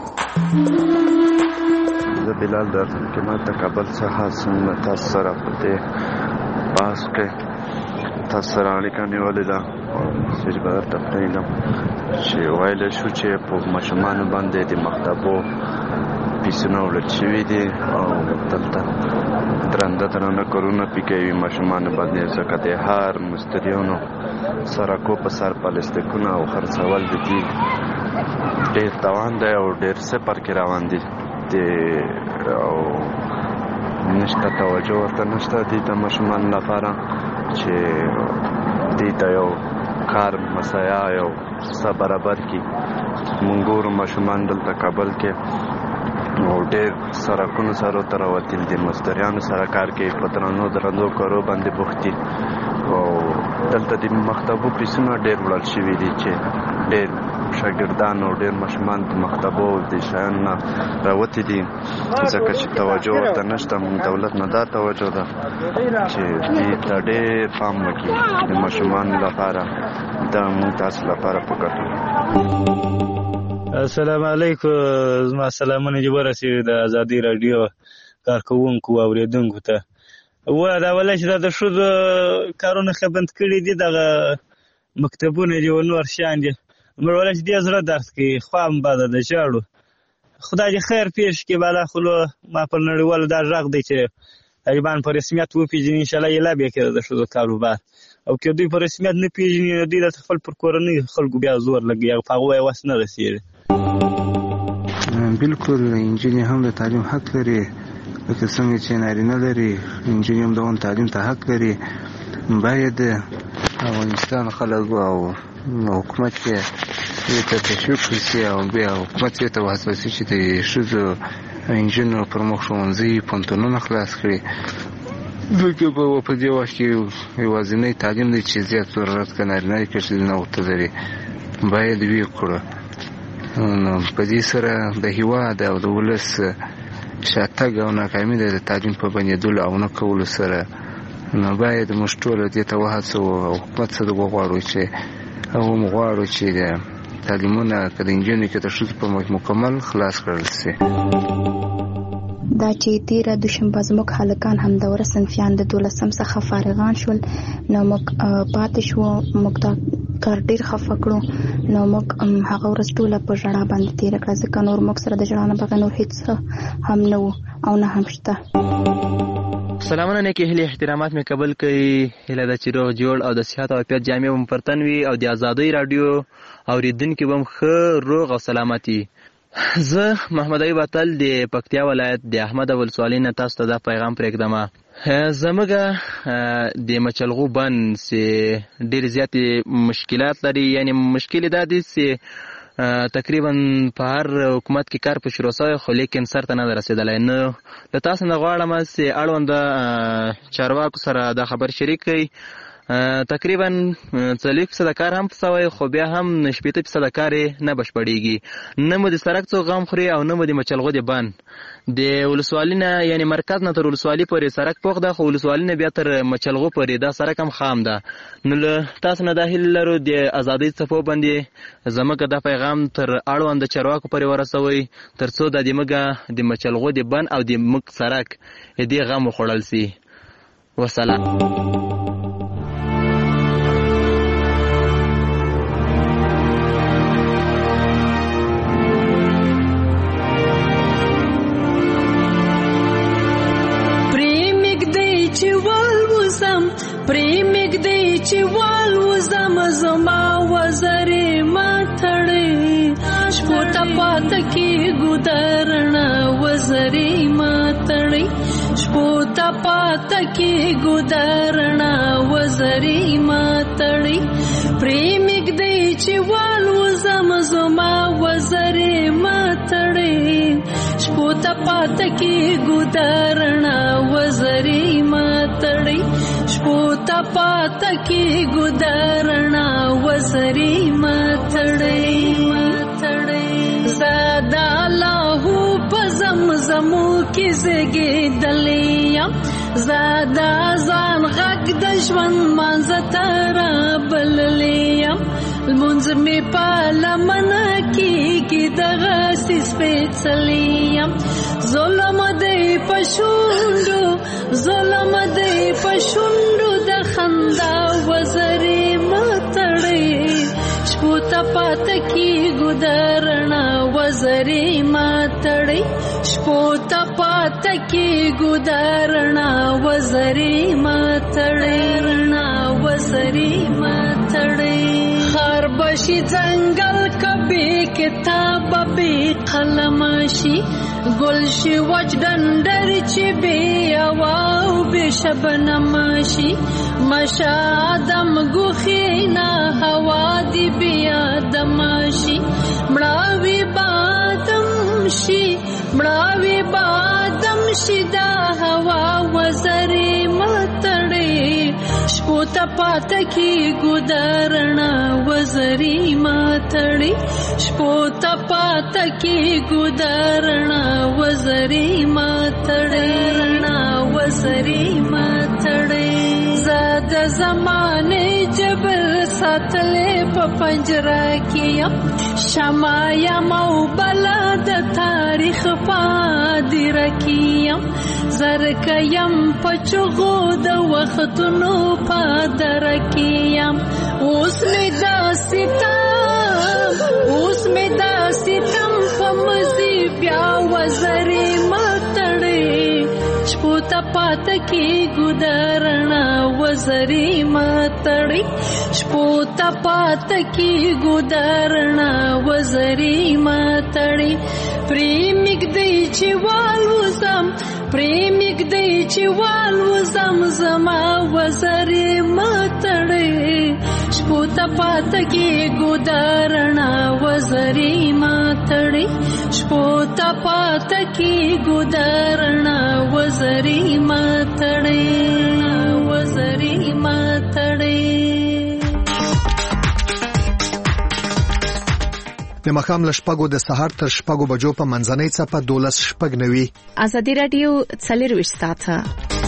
زه بلال در خدمت د کابل څخه څنګه تاسو سره په دې بحث کې تاسو سره اړیکه نیولې ده او مسیج به درته پرېږدم چې ویلی شو چې په ماشومانو باندې د مکتبو پیسونه وړل شوي دي او دلته درانده کارونه پې کوي ماشومانو باندې، ځکه د هر مستریانو سرکو په سر پلاستیکونه او خرڅول د دې ډېر تاوان دی او ډېر صفر کې روان دي او نشته توجه ورته نشته دې د ماشومانو لپاره چې دې ته یو کار مسایا یو څه برابر کړي. موږ ګورو ماشومان دلته کابل کې او ډېر سرکونو سره ته راوتلي دي، مزدریانو سره کار کوي، په درندو کارو باندې بوخت دي او دلته د مکتبو پیسونه ډېر وړل شوي دي چې ډېر شاګردان او ډېر ماشومان په مکتبو او د شیانو نه راوتي دي ځکه چې توجه ورته نشته. موږ دولت نه دا توجه ده چې دې ته ډېر پام وکړي د ماشومانو لپاره. دا موږ تاسو لپاره په ګټه. السلام علیکم. زما سلامونه دې ورسېږي د ازادي راډیو کارکوونکو او اورېدونکو ته. دا ولی چې دا د ښځو کارونه ښه بند کړي دي، دغه مکتبونه دي او نور شیان دي، مړ ولی چې دې زړه درد کوي، خوا هم بده ده، ژاړو. خدای دې خیر پېښ کړي. بالاخلو ما پر نړیوالو دا غږ دی چې طالبان په رسمیت وپېژني، انشاءالله ایله بیا کړي د ښځو کاروبار. او که دوی په رسمیت نه پېژني نو دوی د خپل پر کورنۍ خلکو بیا زور لګوي، هغه په هغو یې وس نه رسېږي. بالکل نجونې هم د تعلیم حق لري، لکه څنګه چې نارینه لري، نجونې هم دغه تعلیم ته حق لري. باید افغانستان خلک او حکومت کې دې ته تشویق وشي او بیا حکومت دې ته وهڅوي چې د ښځو نجونو پر مخ ښوونځي پوهنتونونه خلاص کړي. ځکه په دې وخت کې یوازینی تعلیم دی چې زیات ضرورت که نارینه یې که ښځینه ورته لري، باید ویې کړو. نو په دې سره د هېواد او د ولس شاتګ او ناکامي د تعلیم په بندېدلو او نه کولو سره، نو باید موږ ټوله دې ته وهڅوو او حکومت څه وغواړو چې هغه هم غواړو چې د تعلیمونه که د نجونو که د ښځو په مخ مکمل خلاص کړل شي. دا چې تیره دوشنبه زموږ هلکان همدوره صنفیان د 12 څخه فارغان شول، نو موږ پاتې شو، موږ دا کار ډېر خفه کړو. نو موږ هغه ورځ ټوله په ژړا باندې تېره کړه، ځکه نور موږ سره د ژړا نه بغیر نور هېڅ هم نه و او نه هم شته. سلامونه، نیکې هیلې احترامات مې قبول کړئ. هیله ده چې روغ جوړ او د صحت او عافیت جامې به مو پر تن وي او د ازادۍ راډیو اورېدونکي به هم ښه روغ او سلامت وي. زه محمد ایوب اتل د پکتیا ولایت د احمد ولسوالۍ نه تاسو ته دا پیغام پرېږدم. زموږ د مچلغو بند چې ډېرې زیاتې مشکلات لري، یعنې مشکل دا دی چې تقریبا په هر حکومت کې کار په شروع شوی، خو لیکن سر ته نه ده رسېدلی. نو له تاسو نه غواړم چې اړونده چارواکو سره دا خبر شریک کړئ. تقریبا 40% کار هم شوی، خو بیا هم 80% کار نه بشپړېږي. نه مو د سړک څوک غم خوري او نه مو د مچلغو د بند. د ولسوالۍ نه یعنې مرکز نه تر ولسوالۍ پورې سړک پوخ ده، خو ولسوالۍ نه بیا تر مچلغو پورې دا سړک هم خام ده. نو له تاسو نه دا هیله لرو د ازادۍ څپو باندې زموږ دا پیغام تر اړونده چارواکو پورې ورسوئ، تر څو د موږ د مچلغو د بند او د موږ سړک دې غم وخوړل شي. وسلام. پریمګ دی چې والوزم زما وزرې ماتړې، شپو ته پاته کېږو درنه وزرې ماتړې، شپو ته پاته کېږو درنه وزرې ماتړې. پریمګ دی چې والوزم زما وزرې ماتړې، شپو ته پاته کېږو درنه وزرې ماتړې، شپو ته پاته کېږو درنه وزرې ماتړې. زه د الله په زمزمو کې زېږېدلې یم، زه د ځان غږ د ژوند مانځه ته رابللې یم، لمونځ مې په لمنه کېږي دغسې سپېڅلی یم. ظلم دی په شونډو، ظلم دی په شونډو د خندا وزرې ماتړې، شپو ته پاته کېږو درنه وزرې ماتړې، شپو ته پاته کېږو درنه وزرې ماتړې، رڼا وزرې ماتړې. خار بشي ځنګل که بې کتابه بې قلمه شي، ګل شي وچ ډنډر چې بې هوا او بې شبنمه شي، مشه آدم ګوښې نه هوا دې بې آدمه شي، مړاوي به آدم شي، مړاوي به آدم شي، دا هوا وزرې ماتړې، شپو شپو ته پاته کیږو درنا وزري ماتړي شپو ته پاته کیږو درنا وزري ماتړي وزري ماتړي زاد زمانه جبر ساتلې په پنجره کې شمایا مو بلا د تاریخ پادر کیم زرکیم پچغو د وختونو پادر کیم اوس می دا ستم په مزي بیا وزري ماتړې شپو ته پاته کیږو درنا وزري ماتړې شپو ته پاته کیږو درنا وزري ماتړې پریمګ دی چې والوزم زما وزري ماتړې شپو ته پاته کیږو درنا وزري ماتړې شپو ته پاته کیږو درنا وزري ماتړې وزري ماتړې د مخام لشپګو د سهار تر شپګو بجو په منځنۍ څپه 12:09 ازادي رادیو 24 ساعته